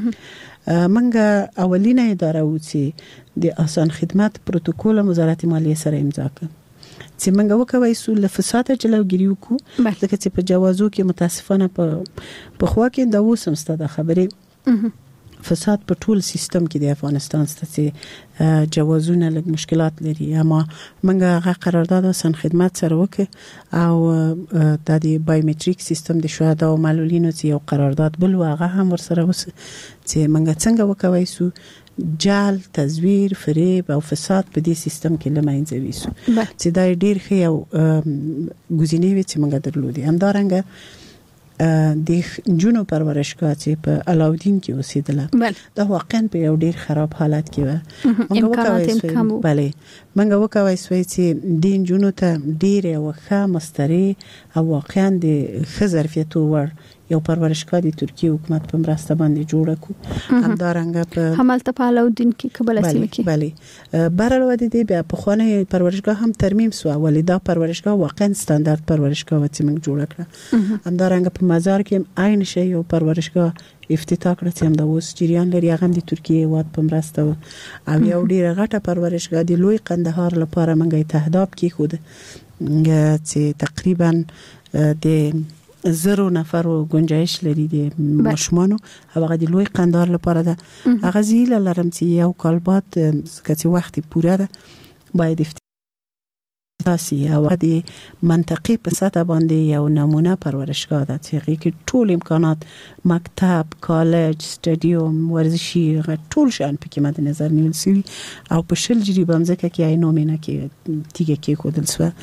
منګه اولینه اداره و چې د آسان خدمات پروتوکول وزارت مالیه سره امضا کړ چې منګه وکوي سو له فساد جلوګیری وکړو. ځکه چې په جوازو کې متاسفانه په په خوا کې دا وسمسته د خبرې فساد په ټول سیستم کې د افغانستان ستاسو جوازونه لږ مشکلات لري. اما منګه هغه قرارداد آسان خدمات سره وکړ او د بایومټریک سیستم د شهدا او معلولینو چې یو قرارداد بل واغه هم ورسره وس چې منګه څنګه وکوي سو جال تزویر فریب او فساد په دې سیستم کې لمنځه ویسو چې دا ډیر ښه یو ګزینه وي چې منګه درلودي. همدارنګه د جنو پرورشګاه چې په علاودین کې اوسېدله دا واقعا په یو ډیر خراب حالت کې و. امکانات کم وو. بله منګه وکوي سوي چې د جنو ته ډیر وخه مستری او واقعا د ښه ظرفیت ور یو پرورشګاه د ترکیه حکومت په مرسته باندې جوړ کړو. همدارنګه په همالته په علاودین کې قبل سیمه کې بله برل ودی دی بیا په خونه پرورشګاه هم ترمیم سو ولیدا پرورشګاه واقعا ستاندارد پرورشګاه و چې موږ جوړ کړه. همدارنګه په مزار کې عین شی یو پرورشګاه افتتاح کړ چې هم د اوس جریان لري هغه د ترکیه واد په مرسته او یو ډیره غټه پرورشګاه د لوی قندهار لپاره موږ تهداب کې خود چې تقریبا د زرو نفر گنجایش لري د مشمانو او هغه د لوی قندهار لپاره ده. هغه زیله لرم چې یو کال بعد کچې وخت پوره ده باید افتتاحي او د منطقې په سطح باندې یو نمونه پرورشګاه ده چې هغه کې ټول امکانات مکتب کالج سټډیوم ورزشي ټول شان پکې مد نظر نیول شوی او په شل جری بمځکه کې آی نومینه کې تیګه کې کودل سو.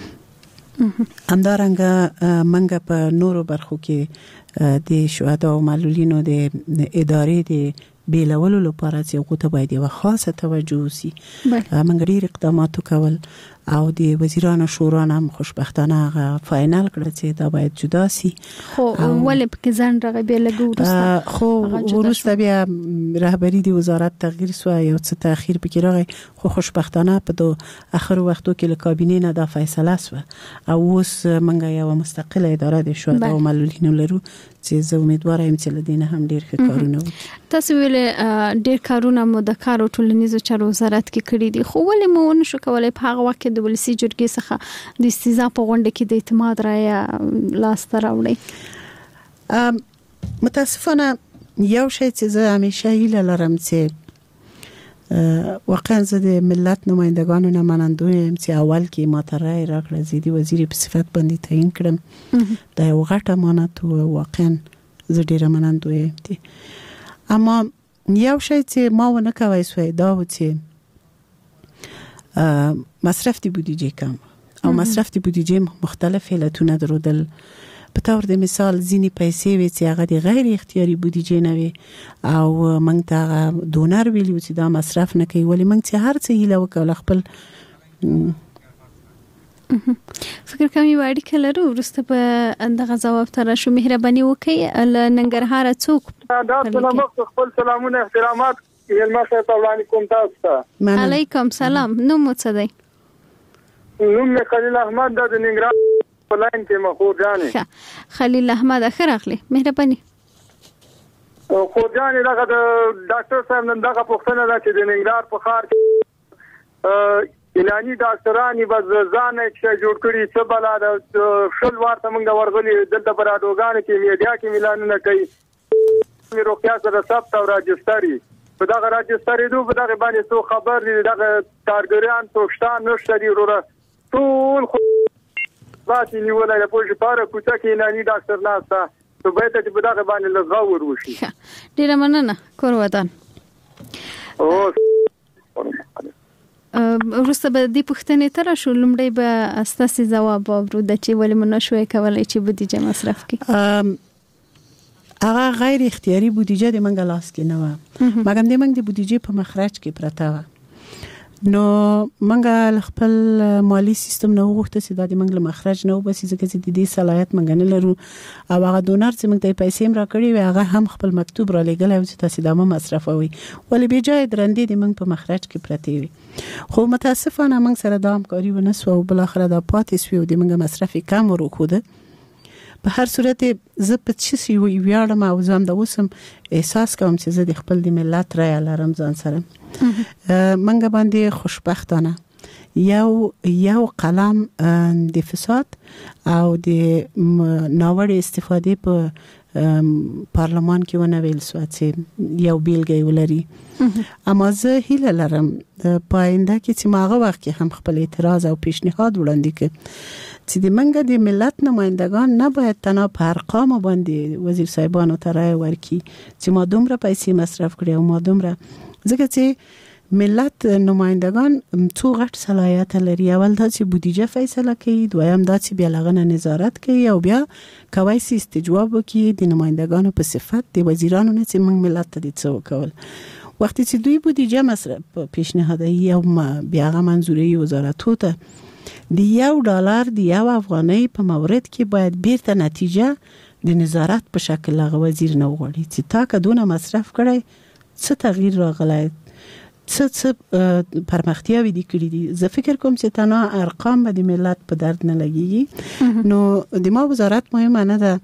همدارنګه منګه په نورو برخو کې د شهدا او معلولینو د ادارې د بیلولو لپاره چې هغه ته باید یو خاصه توجه وشي. منګه ډیر اقدامات وکول او د وزیرانو شورا هم خوشبختانه هغه فاینل کړ چې دا باید جدا شي. خو ولې پکې ځان راغی به لګو خو ورسته بیا رهبری د وزارت تغییر سو یو څه تاخير پکې راغی خو خوشبختانه په دو اخر وختو کې له کابینې نه دا فیصله سو او اوس منګه یو مستقله اداره د شهدا او معلولینو لرو چې زه امیدوار یم چې لدینه هم ډیر ښه کارونه وکړي. تاسو ویل ډیر کارونه مو د کار او ټولنیزو چارو وزارت کې کړی دي خو ولې مو نشو کولای په هغه وخت د ولسی جرګې څخه د استیزا په غونډه کې د اعتماد رایه لاس ته راوړی؟ متاسفانه یو شی چې زه همیشه هیله لرم چې واقعا زه د ملت نمایندگانو نه منندوی یم چې اول کې ماته رای راکړه زیدي وزیر په صفت باندې تعیین کړم. دا یو غټ امانت او واقعا زه ډیره منندوی یم. اما یو شی چې ما ونه کوي سوی دا و چې مصرف دی بودجه کم او مصرف دی بودجه مختلف علتونه درلودل. په تور د مثال ځینی پیسې وي چې هغه د غیر اختیاري بودجه نه وي او موږ ته دونر ویلو چې دا مصرف نه کوي ولی موږ چې هر څه هیله وکړو خپل فکر کوم یو اړیکه لرو ورسته په دغه جواب تر شو مهرباني وکړئ ل ننګرهار څوک دا سلام خپل سلامونه احترامات یلما صاحب علیکم تاسو ته علیکم سلام نو مو څه دی نوم مې خلیل احمد د ننګرهار په لاین کې مخور جانې خلیل احمد اخراغلی مهرباني خو جانې دغه د ډاکټر صاحب نن دغه پوښتنه ده چې د ننګرهار په ښار کې اعلاني ډاکټرانې بس ځان چې جوړ کړي څه بلا د شل وارته موږ ورغلي دلته پر راډیوګانو کې میډیا کې اعلانونه کوي روغتیا سره ثبت او راجستري په دغه راجستري دوه په دغه باندې څو خبر دي دغه کارګران توشتان نشته دي وروره ټول خو باندې نیولای په شپاره کوڅه کې اعلاني ډاکټر ناسته تو به ته په دغه باندې لږه ور وشي ډیره مننه کور ودان او ورسته به د پښتنې تر شو لمړی به استاسي جواب ورو د چې ولې منو شوې کولای چې بودیجه مصرف کړي هغه غیر اختیاري بودیجه د منګ لاس کې نه و مګم د منګ د بودیجه په مخرج کې پرته و نو منګ خپل مالی سیستم نو غوښته چې د منګ له مخرج نه وبسي ځکه چې د دې صلاحیت منګ نه لرو او هغه ډونر چې منګ ته پیسې را کړی و هغه هم خپل مکتوب را لګل او چې تاسو د مصرفوي ولې به جای درندې د منګ په مخرج کې پرته وي خو متاسفانه منګ سره د همکاري ونه سو او بل اخر د پاتې سوي د منګ مصرف کم ورکوده په هر صورت زه په څه سی ویاړم او زم د وسم احساس کوم چې زه د خپل د ملت رای لرم ځان سره منګ باندې خوشبختانه یو یو قلم د فساد او د ناوړه استفاده په پارلمان کې ونه ویل سو چې یو بیلګه ولري اما زه هیله لرم په آینده کې چې ماغه وخت کې هم خپل اعتراض او پیشنهاد وړاندې کړم چې د منګه د ملت نمائندگان نه باید تنها په ارقام باندې وزیر صاحبانو ته رای ورکړي چې ما دومره پیسې مصرف کړې او ما دومره ځکه چې ملت نمائندگان څو غټ صلاحیت لري اول دا چې بودیجه فیصله کوي دویم دا چې بیا لغنه نظارت کوي او بیا کوي چې استجواب وکړي د نمائندگانو په صفت د وزیرانو نه چې موږ ملت ته د څه وکول وختي چې دوی بودیجه مصرف پیشنهادي او بیا غو منظوري وزارتو ته د یو ډالر د یو افغانۍ په مورد کې باید بیرته نتیجه د نظارت په شکل هغه وزیر نه وغوړي چې تا که دونه مصرف کړی څه تغییر راغلی څه څه پرمختیاوې دي کړې دي زه فکر کوم چې تنها ارقام به د ملت په درد نه لګیږي نو د ما وزارت مهمه نه ده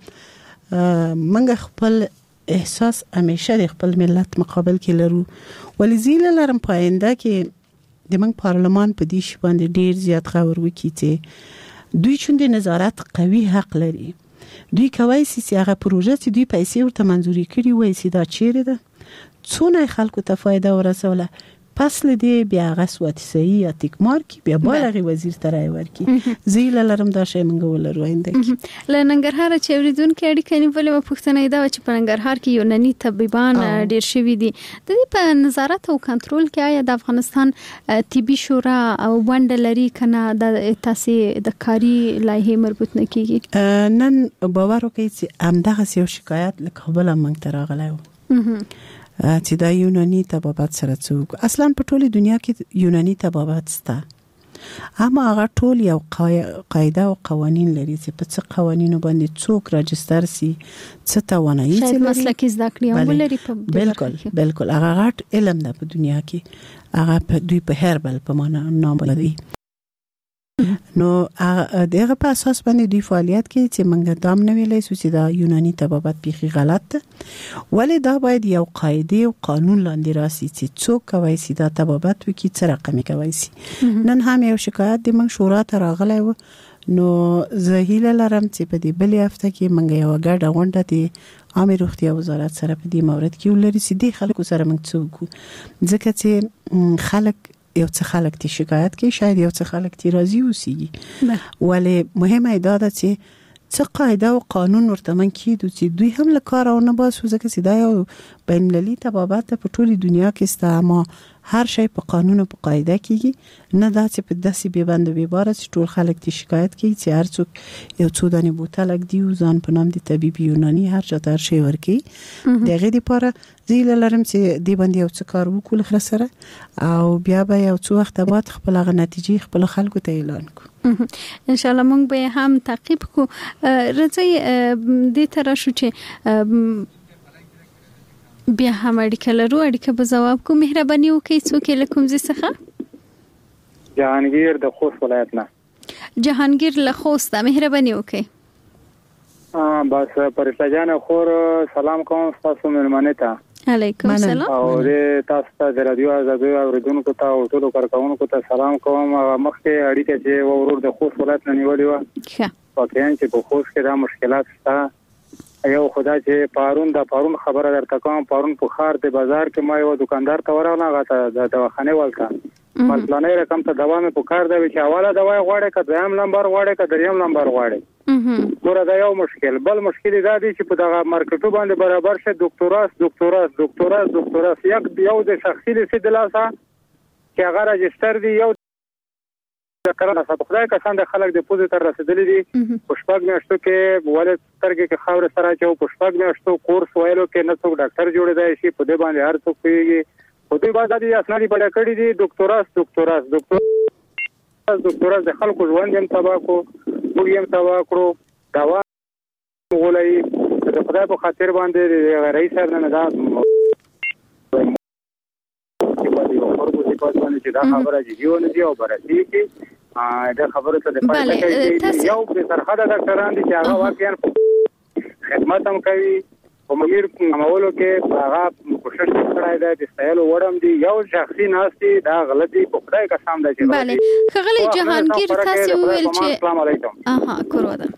منګ خپل احساس همیشه د خپل ملت مقابل کې لرو ولې زیله لرم په آینده کې د منګ پارلمان په دې شی باندې ډیر زیات خبر وکړي چې دوی چون د نظارت قوي حق لري دوی کوي چې هغه پروژه چې دوی پیسې ورته منزوري کړي وای چې دا چیرې ده څونه خلکو ته فایده ورسوله پس لدی بیا هغه سواتیسي یا تکمار کی بیا بالغ وزیر ترای ورکی زیل لرم دا شی منګ ولر وینده ل ننګرهار چې اوریدون کې اړیکې نیولې و پښتنې دا چې په ننګرهار کې یوناني طبيبان ډیر شوي دي د دې په نظارت او کنټرول کې آیا د افغانستان طبي شورا او ونډه لري کنه د تاسو د کاری لایحه مربوط نه کیږي نن باور وکړئ چې همدغه یو شکایت له کابل منګ تراغلی و چې دا یوناني طبابت سره څوک اصلا په ټوله دنیا کې یوناني طبابت سته اما هغه ټول یو قاعده او قوانين لري چې په څه قوانینو باندې څوک راجستر سي څه توانایي چې لري مسلکي زده کړې هم لري په بالکل بالکل هغه غټ علم ده په دنیا کې هغه په دوی په هربل په معنا نام لري نو دغه په اساس باندې دی فعالیت کې چې منګه دام نه ویلې سو چې دا یوناني طبابت بيخي غلط ده ولې دا باید یو قاعده او قانون لاندې راسي چې څوک کوي چې دا طبابت وکي څه رقم کوي سي نن هم یو شکایت د من شورا ته راغلی و نو زهیله لرم چې په دې بلې هفته کې منګه یو ګډه غونډه دي عامه روغتیا وزارت سره په دې مورد کې ولري چې د خلکو سره موږ څوک ځکه چې خلک یو څه خلک تی شکایت کوي شاید یو څه خلک تی راضي اوسېږي ولی مهمه دا ده چې څه قاعده او قانون ورته من کیدو چې دوی هم له کار او نه باسو ځکه چې دا یو بین المللي طبابت په ټولي دنیا کې ستا اما هر شی په قانون او په قاعده کېږي نه دا چې په داسې به بند به بار چې ټول خلک تی شکایت کوي چې هر څوک یو څو دانه بوتلک دی ځان په نام دی طبيب یوناني هر چا تر شی ورکی دغه لپاره زیل لرم چې دی باندې یو څه کار وکول خلاصره او بیا به یو څو وخت بعد خپل غو نتیجې خپل خلکو ته اعلان کو ان شاء الله موږ به هم تعقیب کو. رځي د تر شو چې بیا هم اړیکه لرو، اړیکه به جواب کو. مهرباني وکړئ څوک له کوم ځای څخه؟ جهانگیر د خوست ولایت نه. جهانگیر له خوست، مهرباني وکړئ. اه بس پرسته جان خور سلام کوم تاسو مېلمانه ته. علیکم السلام. او د تاسو ته د رادیو آزادو اوریدونکو ته او ټول کارکونکو ته سلام کوم. مخکې اړیکه چې ورور د خوست ولایت نه نیولې و، ښه واقعا چې په خوست کې دا مشکلات شته. یو خدای چې پارون د پارون خبره درته کوم، پارون په خار د بازار کې ما یو دکاندار ته ورغله، هغه ته د دواخانه ولته مالپلانې رقم ته دوا مې په کار دی چې حواله دوا غواړي که دویم نمبر غواړي که دریم نمبر غواړي. ګوره دا یو مشکل. بل مشکل دا دی چې په دغه مارکیټو باندې برابر شه دکتوراس دکتوراس دکتوراس دکتوراس یک یو د شخصي لسی د لاسه چې هغه راجستر دی، یو د کرنه صاحب خدای کسان د خلک د پوزې تر رسیدلې دي. په شپږ میاشتو کې ولې سترګې کې خاور سره چې په شپږ میاشتو کورس ویلو کې نه څوک ډاکټر جوړېدای شي، په دې باندې هر څوک پیږي. په دې باندې د اسنادي بڑا کړی دي دکتوراس دکتوراس دکتوراس دکتوراس د خلکو ژوند هم تباہ کو، موږ هم تباہ کړو. دوا غولای د خدای په خاطر باندې رئیس صاحب نه دا چې دا خبره جديو نه دی او برسي کې دا خبره ته د پاتې یو په سرحده ډاکټران دي چې هغه واقعا خدمت هم کوي او مګر معمولو کې هغه کوشش کړای دی د سایلو وړم دی یو شخصي ناشتي دا غلطي په خدای قسم ده چې bale خغلی جهانگیر تاسو ویل چې السلام علیکم. اها کورو ده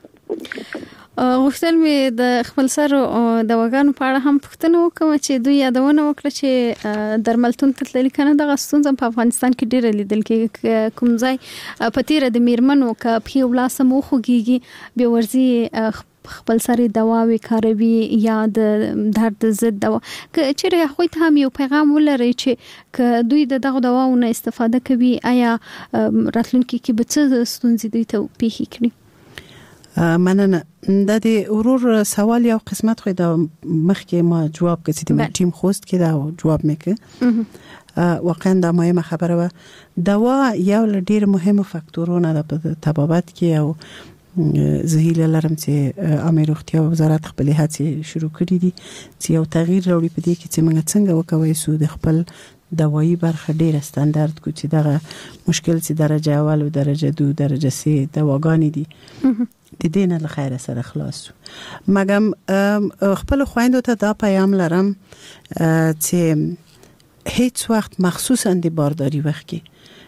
غوښتل مې د خپل سر د وګانو په اړه هم پوښتنه وکم چې دوی یادونه وکړه چې درملتون ته تللی کنه دغه ستونزه په افغانستان کې ډېر لیدل کېږي. کوم ځای په تیر د میرمنو ک په ولاس مو خوږي به ورزي خپل سره دوا وکاروي یا د درد ضد دوا چې خو ته هم یو پیغام ولري چې ک دوی د دغه دواونه استفاده کوي آیا راتلونکي کې به څه ستونزې دوی ته پیښ کړي؟ مننه. د دې ورور سوال یو قسمت خو دا مخکې ما جواب کړی د ټیم خوست کې دا جواب مکه واقعا دا مهمه خبره و. دوا یو ډیر مهمه فاکتورونه د طبابت کې او زهیله لرم چې امیر روغتیا وزارت خپل هڅې شروع کړې دي چې یو تغییر راوړي په دې کې چې موږ څنګه وکوي سو د خپل دوایی برخه ډیره ستاندارد کو چې دغه مشکل چې درجه اول او درجه دو درجه سه دواګانی دي د دې نه لخيره سره خلاص. مګم خپل خويندو ته دا پیغام لرم چې هیڅ وخت مخصوصا د بارداری وخت کې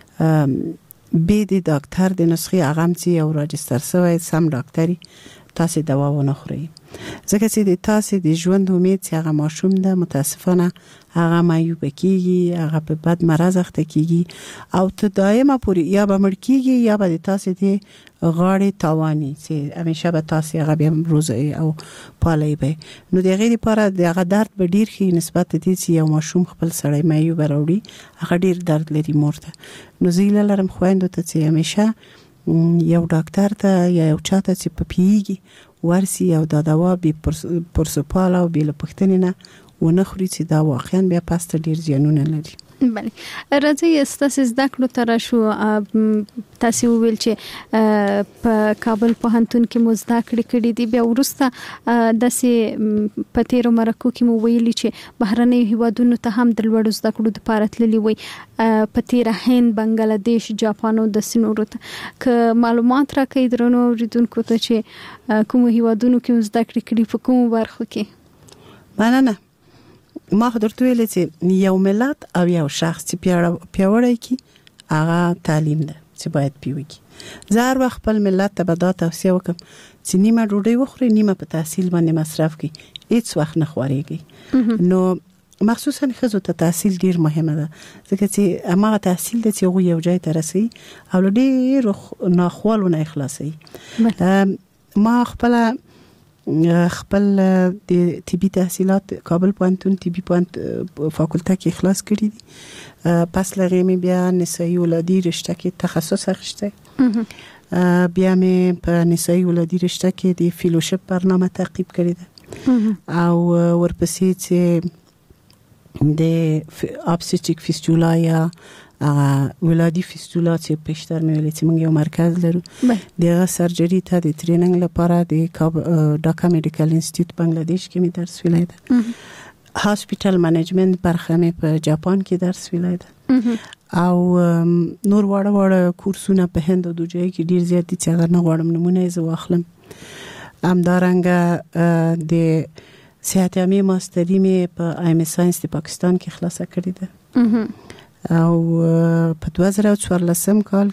به د ډاکټر د نسخې اغم چې او راجستر شوی سم ډاکټري تاسو دوا ونه خورئ ځکه چې د تاسو د ژوند امید چې هغه ماشوم ده متاسفانه هغه مایوب کیږي، هغه په بد مرز اخته کیږي او ته دایمه پوری یا به مړ کیږي یا به تاسو د غاړې تاواني چې همیشه به تاسو هغه به روزه او پالي به نو د غیر لپاره د هغه درد به ډیر خي نسبت دي چې یو ماشوم خپل سړی مایوب راوړي هغه ډیر درد لري مورته. نو زیله لرم خويندو ته چې همیشه یو ډاکټر ته یا یو چاته چې په پیږي ورسي او دا دوا به پرسپال او به لپختنه نه ونخوري چې دا واقعا بیا پاسته ډیر زیانونه لري. بله راځي استاسو زده کړو تر شو تاسو ویل چې په کابل پوهنتون کې مو زده کړې کړې دي بیا ورسته د سي پتیرو مرکو کې مو ویلي چې بهرنۍ هیوادونو ته هم د لوړو زده کړو د پارتللی وي پتیره هند بنگلاديش جاپان او د سينورو ته ک معلومات راکې درنو ریدونکو ته چې کوم هیوادونو کې زده کړې کړې په کوم برخو کې؟ مننه. ما درته ویل چې یو ملت او یو شخص چې پیاوړی کی هغه تعلیم ده چې باید پیوږي. زه هر وخت خپل ملت ته به دا توصیه وکم چې نیمه ډوډۍ وخوري نیمه په تحصیل باندې مصرف کړي هیڅ وخت نه خوريږي. نو مخصوصا خزو ته تحصیل ډیر مهمه ده ځکه چې هغه تحصیل د یو یو ځای ته رسي او ډیر ناخوالونه اخلاصي. ما خپل خپل د طبي تحصیلات کابل پوهنتون طبي پوهنتون فاکولته کې اخلاص کړی دي. پس لغې مې بیا نسایي ولادي رشته کې تخصص اخیسته. بیا مې په نسایي ولادي رشته کې د فیلوشپ برنامه تعقیب کړی ده او ورپسې چې د ابستریک فیستولا یا هغه ولادي فیستولا چې پښتر مې ولې چې موږ یو مرکز لرو دغه سرجری ته د ټریننګ لپاره د ډاکا میډیکل انسټیټیوټ بنگلاديش کې مې درس ویلی ده. هاسپیټل منیجمنت برخه مې په جاپان کې درس ویلی ده او نور واړه واړه کورسونه په هند او دوجای کې ډیر زیات دي چې هغه نه غواړم نمونه یې زه واخلم. همدارنګه د صحت عامه ماستري مې په آی ایم ساينس د پاکستان کې خلاصه کړې ده او په دوه زره څوارلسم کال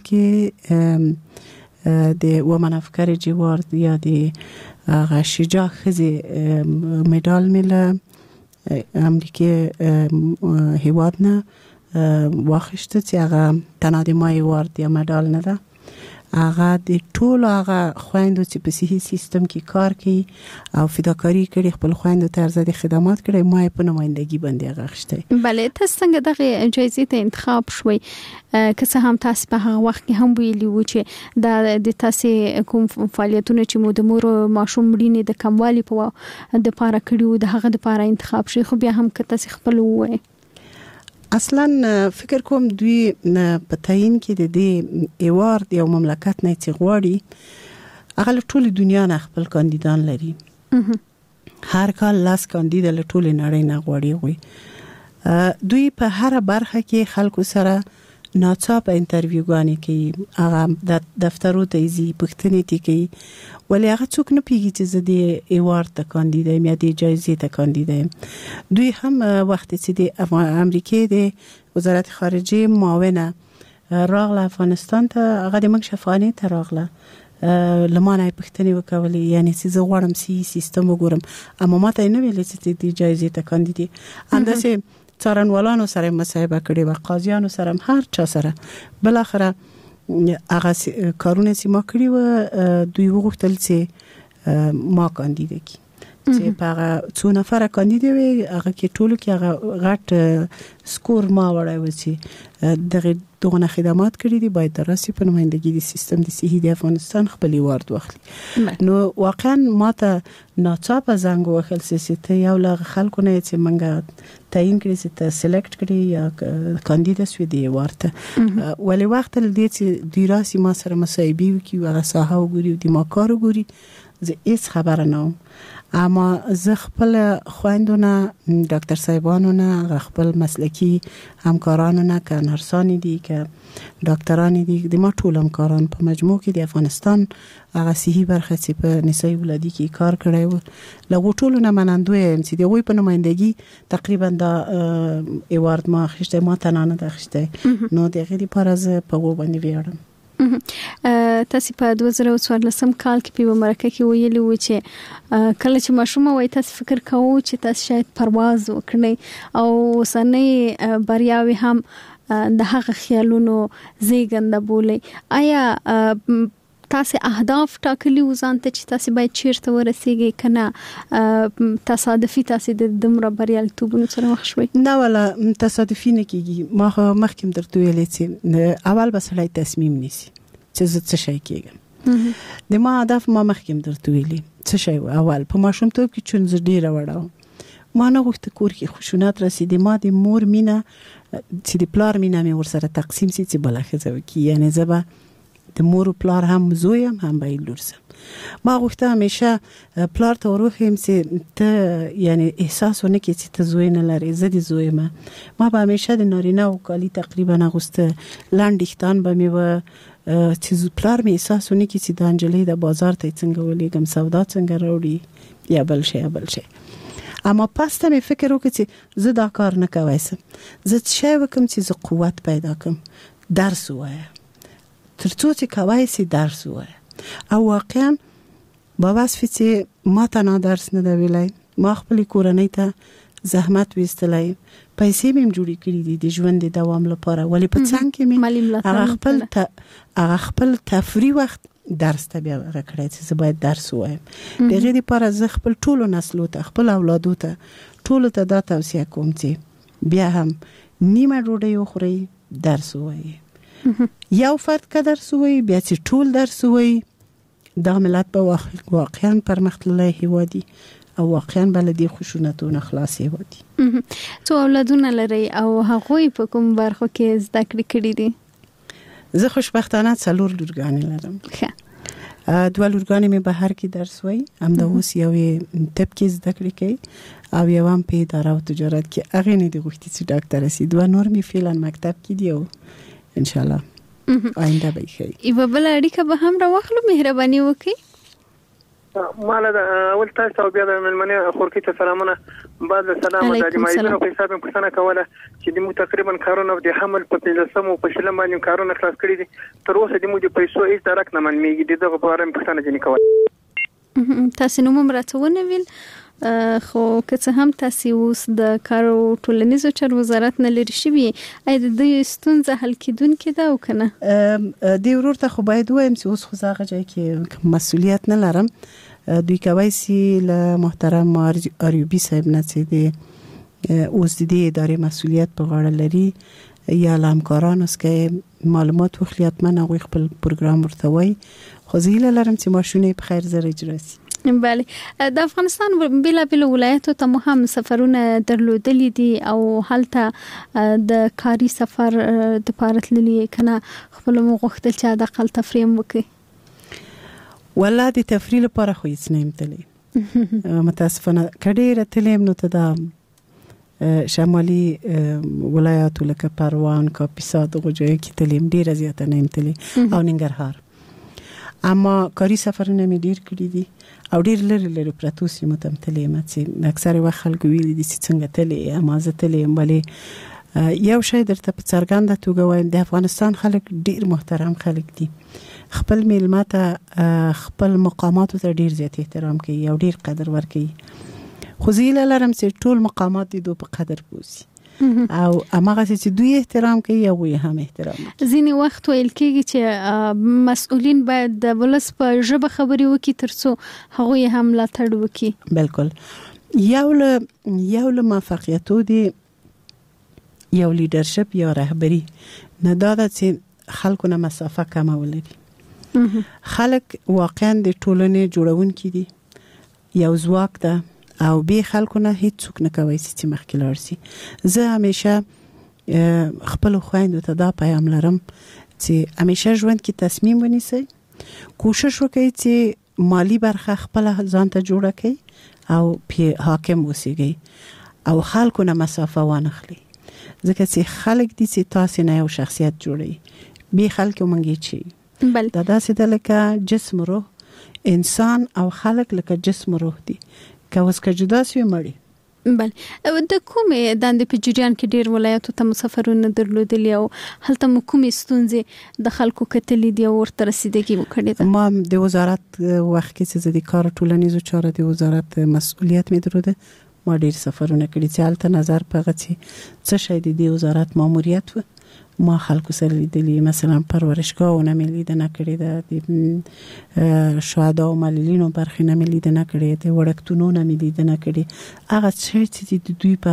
کې د ومن اف کریج ایوارډ یا د شجاع ښځې میډال مې له امریکې هیواد نه واخیسته چې هغه تنها د ما ایوارډ یا میډال نه ده، هغه د ټولو هغه خویندو چې په صحي سیستم کې کار کوي او فداکاري کړي خپل خویندو ته ارزښت خدمات کړي ما په نمائندګي باندې هغه اخیسته. بله تاسو څنګه دغه جایزې ته انتخاب شوي؟ که څه هم تاسو په هغه وخت کې هم ویلي و چې دا د تاسو کوم فعالیتونه چې مو د مور ماشوم مړینې د کموالي په د پاره کړیو د هغه د پاره انتخاب شي، خو بیا هم که تاسو خپل وایي اصلا فکر کوم دوی په تعین کې د دې ایوارډ یو مملکت نه چې غواړي هغه ټول دنیا نه خپل کاندیدان لري، هر کال لاس کاندید له ټول نړۍ نه غواړي وي. دوی په هر برخه کې خلکو سره ناڅاپه انټرویوګانې کوي، هغه د دفترو ته یې پوښتنې تی کوي ولې هغه څوک نه پیږي چې زه د ایوارډ ته کاندید یم یا د جایزې ته کاندید یم. دوی هم وخت چې د امریکې د وزارت خارجه معاونه راغله افغانستان ته، هغه د موږ شفاخانې ته راغله لمانه پښتنې وکولې یعنی چې زه غواړم سی سیستم وګورم، اما ماته نه ویل چې د جایزې ته کاندید یم. انداسه څارنوالانو سره مصاحبه کړې و، قاضیانو سره هر چا سره، بل اخره هغه کارونه چې ما کړی و دوی وغوښتل چې ما کاندید کی چې په هغه څو نفر کاندید وي هغه کې ټولو کې هغه غټ سکور ما وړای و چې دغه دغه خدمات کړی دي باید درسي په نمائندګي د سیستم د صحي د افغانستان خپل ایوارډ واخلي. نو واقعا ماته ناڅاپه زنګ وهل چې ته یو لغ خلکو نه چې منګه تعین کړی چې ته سلیکټ کړی یا کاندید شوې دی ایوارډ ته، ولې وخت لدې چې دی راسي ما سره مصاحبه وکي او هغه ساحه وګوري او د ما کار وګوري زه هیڅ خبره نه وم. اما زه خپل خويندونه ډاکټر صاحبانو نه خپل مسلکی همکارانو نه که نرسان دي که ډاکټران دي د ما ټول همکاران په مجموع کې د افغانستان هغه صحي برخه چې په نسای ولادي کې کار کړی و له ټولو نه منندوی یم چې د وی په نمائندګي تقریبا دا ایوارډ ما اخیسته، ما تنها نه اخیسته، نو د غیر پرز په و باندې ویاړم. تاسو په دوه زره څوارلسم کال کې په مرکه کې ویلي و چې کله چې ماشوم وای تاسو فکر کوو چې تاسو شاید پرواز وکړئ او سنې بریاوي هم د هغه خیالونو زیږنده بولي. آیا تاسو اهداف ټاکلي وزن ته چې تاسو باید چیرته ورسیږئ کنه تصادفي تاسو د دمر بریالیتوبونو سره مخ شوي؟ نه ولا تصادفي نه کیږي. ما مخکې درته ویلې چې اول به سړی تصمیم نیسي چې زه څه شي کېږم. د ما هدف ما مخکې درته ویلې څه شي اول په ماشومتوب کې چون زه ډیره وړم ما نه غوښته کور کې خشونت رسیدي، ما د مور مینه چې د پلار مینه مې ورسره تقسیم سي چې بلخه وکي، یعنی زبا د مور او پلار هم زویم هم به لورسم. ما غوښته همیشه پلار ته وروخم چې ته یعنی احساس ونه کې چې ته زوی نه لري، زه د زوی ما ما به همیشه د نارینه او کالی تقریبا غوښته لاندښتان به مې و چې پلار مې احساس ونه کې چې د انجلۍ د بازار ته څنګه ولېګم سودا څنګه راوړي یا بل شي بل شي. اما پاسته مې فکر وکړ چې زه دا کار نه کوم، زه څه وکم چې زه قوت پیدا کړم، درس وایم ترڅو چې کوي سي درس وایم. او واقعا با واسفه چې ما ته نه درس نه دی ویلای، ما خپل کورنۍ ته زحمت وستلای، پیسې مې جوړې کړې دي د ژوند د دوام لپاره، ولی په څنګه کې مې هغه خپل هغه خپل تفریح وخت درس ته بیا راکړی چې زه باید درس وایم. دغه لپاره زه خپل ټولو نسلو ته خپل اولادو ته ټولو ته دا توصیه کوم چې بیا هم نیمه ډوډۍ وخورئ، درس ووایئ. یو فرد که درس ووایي بیا چې ټول درس ووایي دا ملت به واقعا پرمختللی هیوادي او واقعا بلدي خشونتونه خلاصي ودی. تو اولادونه لري او هغوی په کوم برخو کې زده کړې کړې دي؟ زه خوشبختانه څلور لورګانې لرم. ښه. دوه لورګانې مې بهر کې درس وای، همدا اوس یوې طب کې زده کړې کوي او یو هم په اداره او تجارت کې. هغې نه دي غوښتي چې ډاکټره سي. دوه نور مې فعلا مکتب کې دي او انشاءالله آینده به یې ښه. یوه بله اړیکه به هم راواخلو، مهرباني وکړئ. مالا د اول تاسو او بیا د ملمنې خورکی ته سلامونه. بعد سلام د جمعیتونو په حساب پوښتنه کوله چې د مو تقریبا کارونه د حمل په پنځلسمو په شلم باندې کارونه خلاص کړي دي. تر اوسه د مو د پیسو هیڅ درک نه منمیږي. دغه په اړه پوښتنه ځنې کوله. تاسو نو مراتونه ویل خو که څه هم تاسو اوس د کار او ټولنیزو چارو وزارت نه لري شوی، اې د دې ستونزه حل کیدونکې ده او کنه؟ دی ورور ته خو باید وایم چې اوس خو زغه ځای کې مسؤلیت نه لرم. دوی کوي چې له محترم آریوبی صاحب نه چې د اوس د ادارې مسؤلیت په غاړه لري یا لامکارانو چې معلومات وخلی حتما هغوی خپل پروګرام ورته وای. خو زه هیله لرم چې ماشونه په خیر زر اجرا شي. بله. د افغانستان بلا بلا ولایتو ته هم سفرونه درلودلی دي او هلته د کاری سفر د پارتللی کنه خپل مو غوښتل چې د اقل تفریم وکي؟ والله د تفریح لپاره خو هیڅ نه متلی متاسفانه کډیره تلیم نو ته د شمالي ولایتو لکه پروان، کاپیسا دغه ځای کې تلیم ډیره زیاته نه متلی او ننګرهار. اما کاری سفرونه مې ډیر کړی دي او ډیر لري لري پراتو سیمو ته تلیم چې اکثر وخت خلک ویل دي چې څنګه تلې اما زه تلیم. بلې یو شی درته په څرګنده توګه وایم، د افغانستان خلک ډیر محترم خلک دي. خپل میلمه ته خپل مقامات ته ډیر زیات احترام کوي او ډیر قدر ورکوي. خو زه هیله لرم چې ټول مقامات دې دو په قدر پوسی او اماغه چې دوی احترام کوي او وی هم احترام. ځینې وخت ویل کېږي چې مسؤلین باید د ولس په ژبه خبرې وکړي ترڅو هغوی هم ملاتړ وکړي. بالکل. یو له یو له موفقیتو دی یو لیدرشپ یا رهبری نه دا چې خلکو نه مسافه کمه ولري. خلک واقعا د ټولنې جوړونکي دي، یو ځواک ده او به خلکو نه هیڅ څوک نه کوي چې مخکې لاړ شي. زه همیشه خپل خويندو ته دا پیغام لرم چې همیشه ژوند کې تصمیم ونیسئ، کوشش وکړئ چې مالی برخه خپل ځان ته جوړه کړئ او په حاکم اوسئ او خلکو نه مسافه وانخلئ، ځکه چې خلک دي چې تاسو نه یو شخصیت جوړي. به خلکو منګي چی بل دا داسې د لکه جسم روح، انسان او خلک لکه جسم روح دي، که اوس که جدا شي مړي. بل د کومې دندې په جریان کې ډیر ولایتو ته مسافرونه درلودلی او هلته مو کومې ستونزې د خلکو کتلې دي او ورته رسیدګي وکړې ده؟ ما د وزارت وخت کې چې د کار ټولنیزو چارو د وزارت مسؤلیت مې درلوده، ما ډیر سفرونه کړي چې هلته نظر پغه چې څه شي د دې وزارت ماموریت و. ما خلکو سره لیدلی، مثلا پرورشگاهونه مې لیدنه کړې ده، د شهدا او معلولینو برخې نه مې لیدنه کړې ده، وړکتونونه مې لیدنه کړې. هغه څه چې د دوی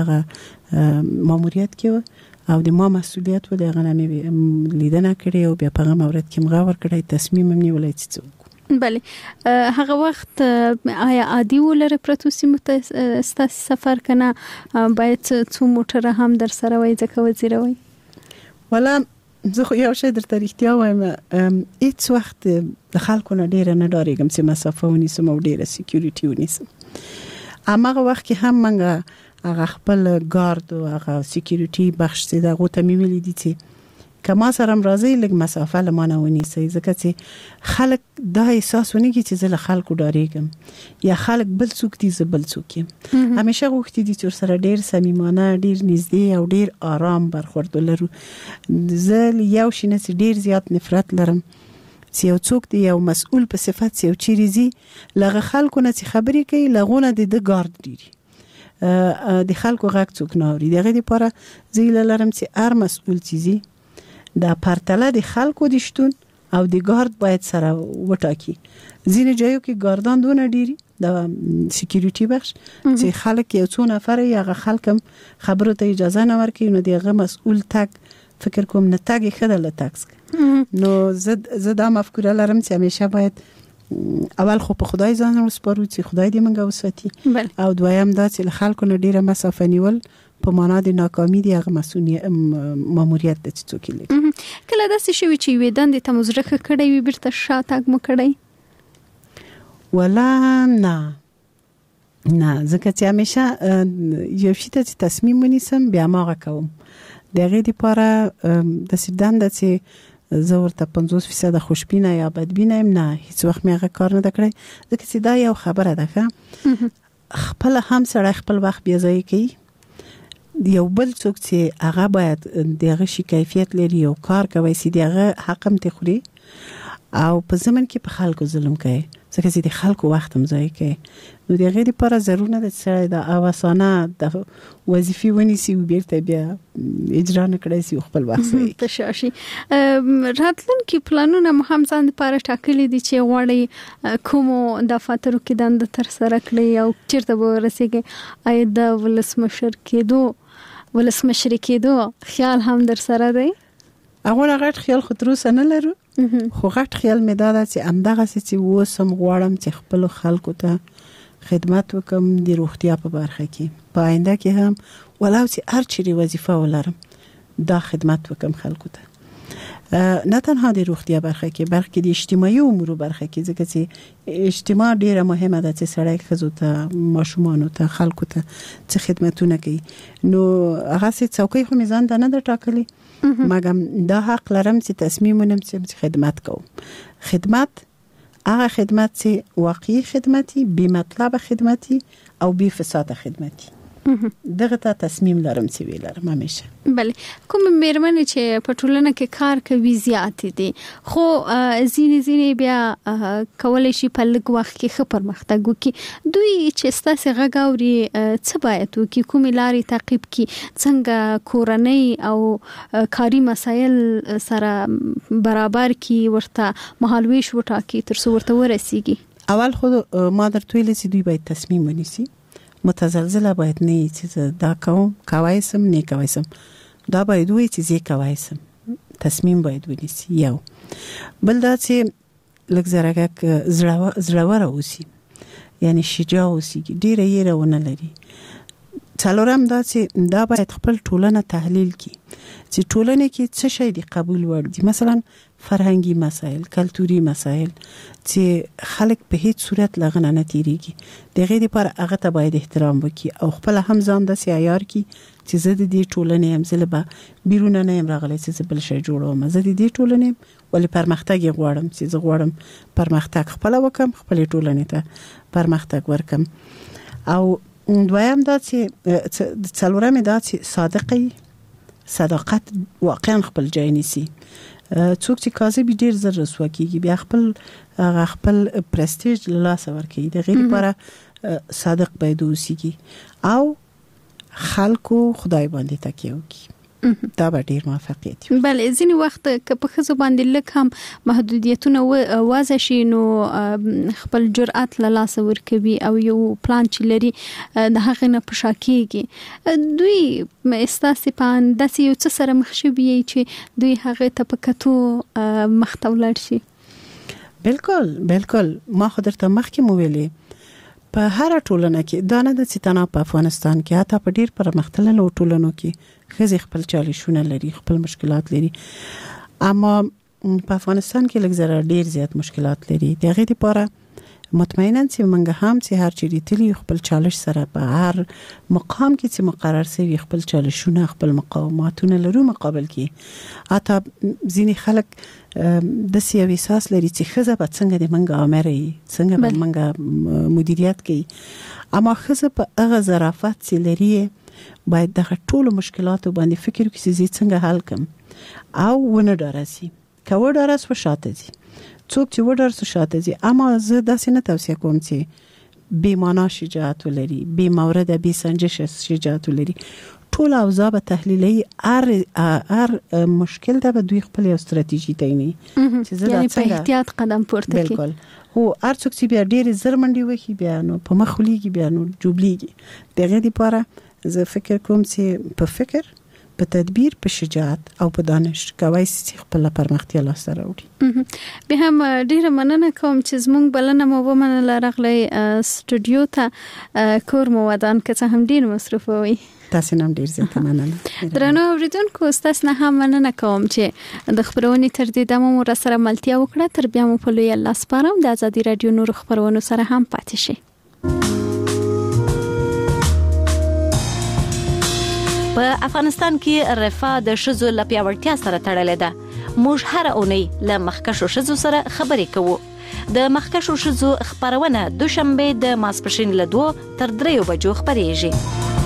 په ماموریت کې و او د ما مسؤلیت و د هغه نه مې لیدنه کړې او بیا په هغه مورد کې مغه ورکړی، تصمیم مې نیولی چې څه وکړو. بله. هغه وخت آیا عادي ولر پرتو سیمو ته ستاسو سفر کنه باید څو موټر هم در سره وای ځکه وزیر وای؟ ولا زه خو یو شی درته رښتیا وایم، هیڅ وخت د خلکو نه ډیره نه ډارېږم چې مسافه ونیسم او ډیره سکیوریټي ونیسم. هماغه وخت کې هم موږ هغه خپل ګارد او هغه سکیوریټي بخش چې دغه ته مې ویلي دي چې که ما سره راځي لږ مسافه له ما نه ونیسئ، ځکه چې خلک دا احساس ونکړي چې زه له خلکو ډارېږم یا خلک بل څوک دي زه بل څوک یم. همیشه غوښتي دي چې ورسره ډېر صمیمانه، ډېر نږدې او ډېر آرام برخورد ولرو. زه یو شي نه چې ډېر زیات نفرت لرم چې یو څوک دی یو مسؤل په صفت چې یو چیرې ځي له خلکو نه چې خبرې کوي لغونه د ده ګارد ډېري د خلکو غږ څوک نه اوري. د هغې دپاره زه هیله لرم چې هر مسؤل چې ځي د پرتله د خلکو د شتون او د ګارد باید سره وټاکي. ځینې ځایو کې ګاردان دونه ډیری د سکیوریټي بخش چې خلک یو څو نفر یې هغه خلک هم خبرو ته اجازه نه ورکوي، نو دغه مسؤل تک فکر کوم نه تګ ښه ده له تاکس. نو زه زه دا مفکوره لرم چې همیشه باید اول خو په خدای ځان وسپارو چې خدای دې منګه وساتي او دویم دا چې خلکو نه ډیره مسافه نیول په معنا د ناکامي دی هغه مسؤلیت ماموریت د څوک لري. کله داسې شوی چې وېدان د تمزرخه کړی وي بیرته شاتګ مو کړی ولا نه نه ځکه چې همیشه یو شي ته تصمیم ونیسم بیا ما کوم دغه لپاره د سیدان د چې زه ورته پنځوس فیصد خوشبینه یا بدبینه ام نه هیڅ وخت مې هغه کار نه کړی ځکه چې دا یو خبره ده خپل هم سره خپل وخت بیا ځای کوي یو بل څوک چې هغه باید دغه شي کیفیت لري او کار کوي چې دغه حق هم تخوري او په زمن کې په خلکو ظلم کوي ځکه چې د خلکو وخت هم ضایع کوي نو دغه لپاره ضروري نه ده چې د اواسانه د وظیفې ونیسي او بیرته بیا اجرا نه کړی سي خپل وخت ضایع تشاشي راتلونکي پلانونه مو هم ځان لپاره ټاکلي دي چې غواړي کوم د فاتورو کې دند تر سره کړی او چیرته به ورسیږي اې د ولسمشر کېدو ولسمشر کېدو خیال هم در سره دی اول غټ خیال خو تر اوسه نه لرو خو غټ خیال مې دا ده چې همدغه چې وسم غواړم چې خپل خلکو ته خدمت وکم د روغتیا په برخه کې په آینده کې هم ولو چې هر چیرې وظیفه ولرم دا خدمت وکم خلکو ته نه تنها د روغتیا برخه کې بلکې د اجتماعي امور برخه کې ځکه چې اجتماع ډیره مهمه ده چې سړی خزو ته ماشومان ته خلکو ته چې خدمتونه کوي نو هغه څه څوکۍ خو میزان ده نه د ټاکلي مګم دا حق لرم چې تصمیم ونیم چې خدمت کوم خدمت هغه خدمت چې واقعي خدمتي بی مطلب خدمتي او بی فساد خدمتي دغه ته تصمیم لرم چې ویلرم همیشه بله کوم میرمنې چې په ټولنه کې کار کوي زیات دي خو ځینې ځینې بیا کولای شي په لږ وخت کې ښه پرمختګ وکړي دوی چې ستاسو غږ اوري څه باید وکړي کومې لارې تعقیب کړي څنګه کورنۍ او کاري مسایل سره برابر کړي ورته مهالویش وټاکي تر څو ورته ورسیږي اول خو ما درته ویل چې دوی باید تصمیم ونیسي متزلزله باید نه چې دا کوم کوایسم نه کوایسم دا باید وي چې زی کوایسم تصمیم باید ونیسي یو بل دا چې لږ زړه زړه اوسي یعنی شجاع اوسي ډیره یې رونه لري څلورم دا چې دا باید خپل ټولنه تحلیل کړي چې ټولنه کې څه شی دی قبول وړ دي مثلا فرهنګي مسایل کلتوري مسایل چې خلک په هیڅ صورت لغنه نه تیریږي دغه لپاره هغه ته باید احترام وکړي او خپل هم ځان د سیار کړي چې زه د دې ټولنې هم زلبه بیرونه نه يم راغلی چې بل شي جوړوم زه د دې ټولنې ولې پرمختګ غواړم چې زه غواړم پرمختګ خپل وکم خپل ټولنې ته پرمختګ ورکم او دویم دا چې څلورم دا چې صادقي صداقت واقعا خپل ځای نیسي څوک چې کاذب ډیر زر رسوا کیږي بیا خپل خپل پرستیج له لاسه ورکوي د غیر لپاره صادق باید اوسېږي او خلکو خدای باندې تکیه وکړي دا به ډیر موفقیت وي بله ځینې وخت که په ښځو باندې لږ هم محدودیتونه وضع شي نو خپل جرأت له لاسه ورکوي او یو پلان چې لري د هغې نه په شا کېږي دوی ستاسې په انداسې یو څه سره مخ شوي چې دوی هغې ته په کتو مخته ولاړ شي بالکل بالکل ما خو درته مخکې مو ویلې په هر ټولنه کې دا نه د ستانه په افغانستان کې حتی په ډیر پرمختللو ټولنو کې خزي خپل چالشونه لري خپل مشکلات لري اما په افغانستان کې لږ زره ډیر زیات مشکلات لري دغه لپاره مطمئنا چې موږ هم چې هر چیرې تلی خپل چالش سره په هر مقام کې چې مقرر شوی خپل چالشونه خپل مقاومتونه لرو مقابل کې اته ځینې خلک د سیاوي اساس لري چې خزه په څنګه د منګه امري څنګه په منګه مدیریت کوي اما خزه په هغه ظرافت چې لري باید د ټولو مشکلاتو باندې فکر وکړي چې څنګه حل کم او ونه ډارسي کاوه ډارس و شاته دي څوک چې وډر سو شاته دي اما زه داسې نه توصیه کوم چې بې معنا شجاعت ولري بې مورد بې سنجش شجاعت ولري ټول اوضاع به تحلیلي هر هر مشکل ته به دوی خپل استراتیژي تعیني چې زه د په احتیاط قدم پورته کړم بالکل هو هر څوک چې بیا ډېر زر منډي وکي بیا نو په مخوليږي بیا نو جوبليږي دغه لپاره زه فکر کوم چې په فکر په تدبیر، په شجاعت او په دانش کوي چې خپل پرمختیا لاسته راوړي. به هم ډیره مننه کوم چې زموږ بلنه مو ومنله راغلی سټوډیو ته. کور مو ودان که څه هم ډیر مصرف وي. تاسو نام ډیر زیات مننه. درنو اوریدونکو تاسو نه هم مننه کوم چې د خبرونې تر دې دمو مو سره ملتیا وکړه. تر بیا مو په لوی الله سپارم. د ازادي رادیو نور خبرونو سره هم پاتې شئ. په افغانستان کې رفاه د ښځو له پیاوړتیا سره تړلې ده. موږ هر اونۍ له مخکښو ښځو سره خبرې کوو. د مخکښو ښځو خبرونه دوشنبه د ماسپښین له دوه تر دریو بجو خبرېږي.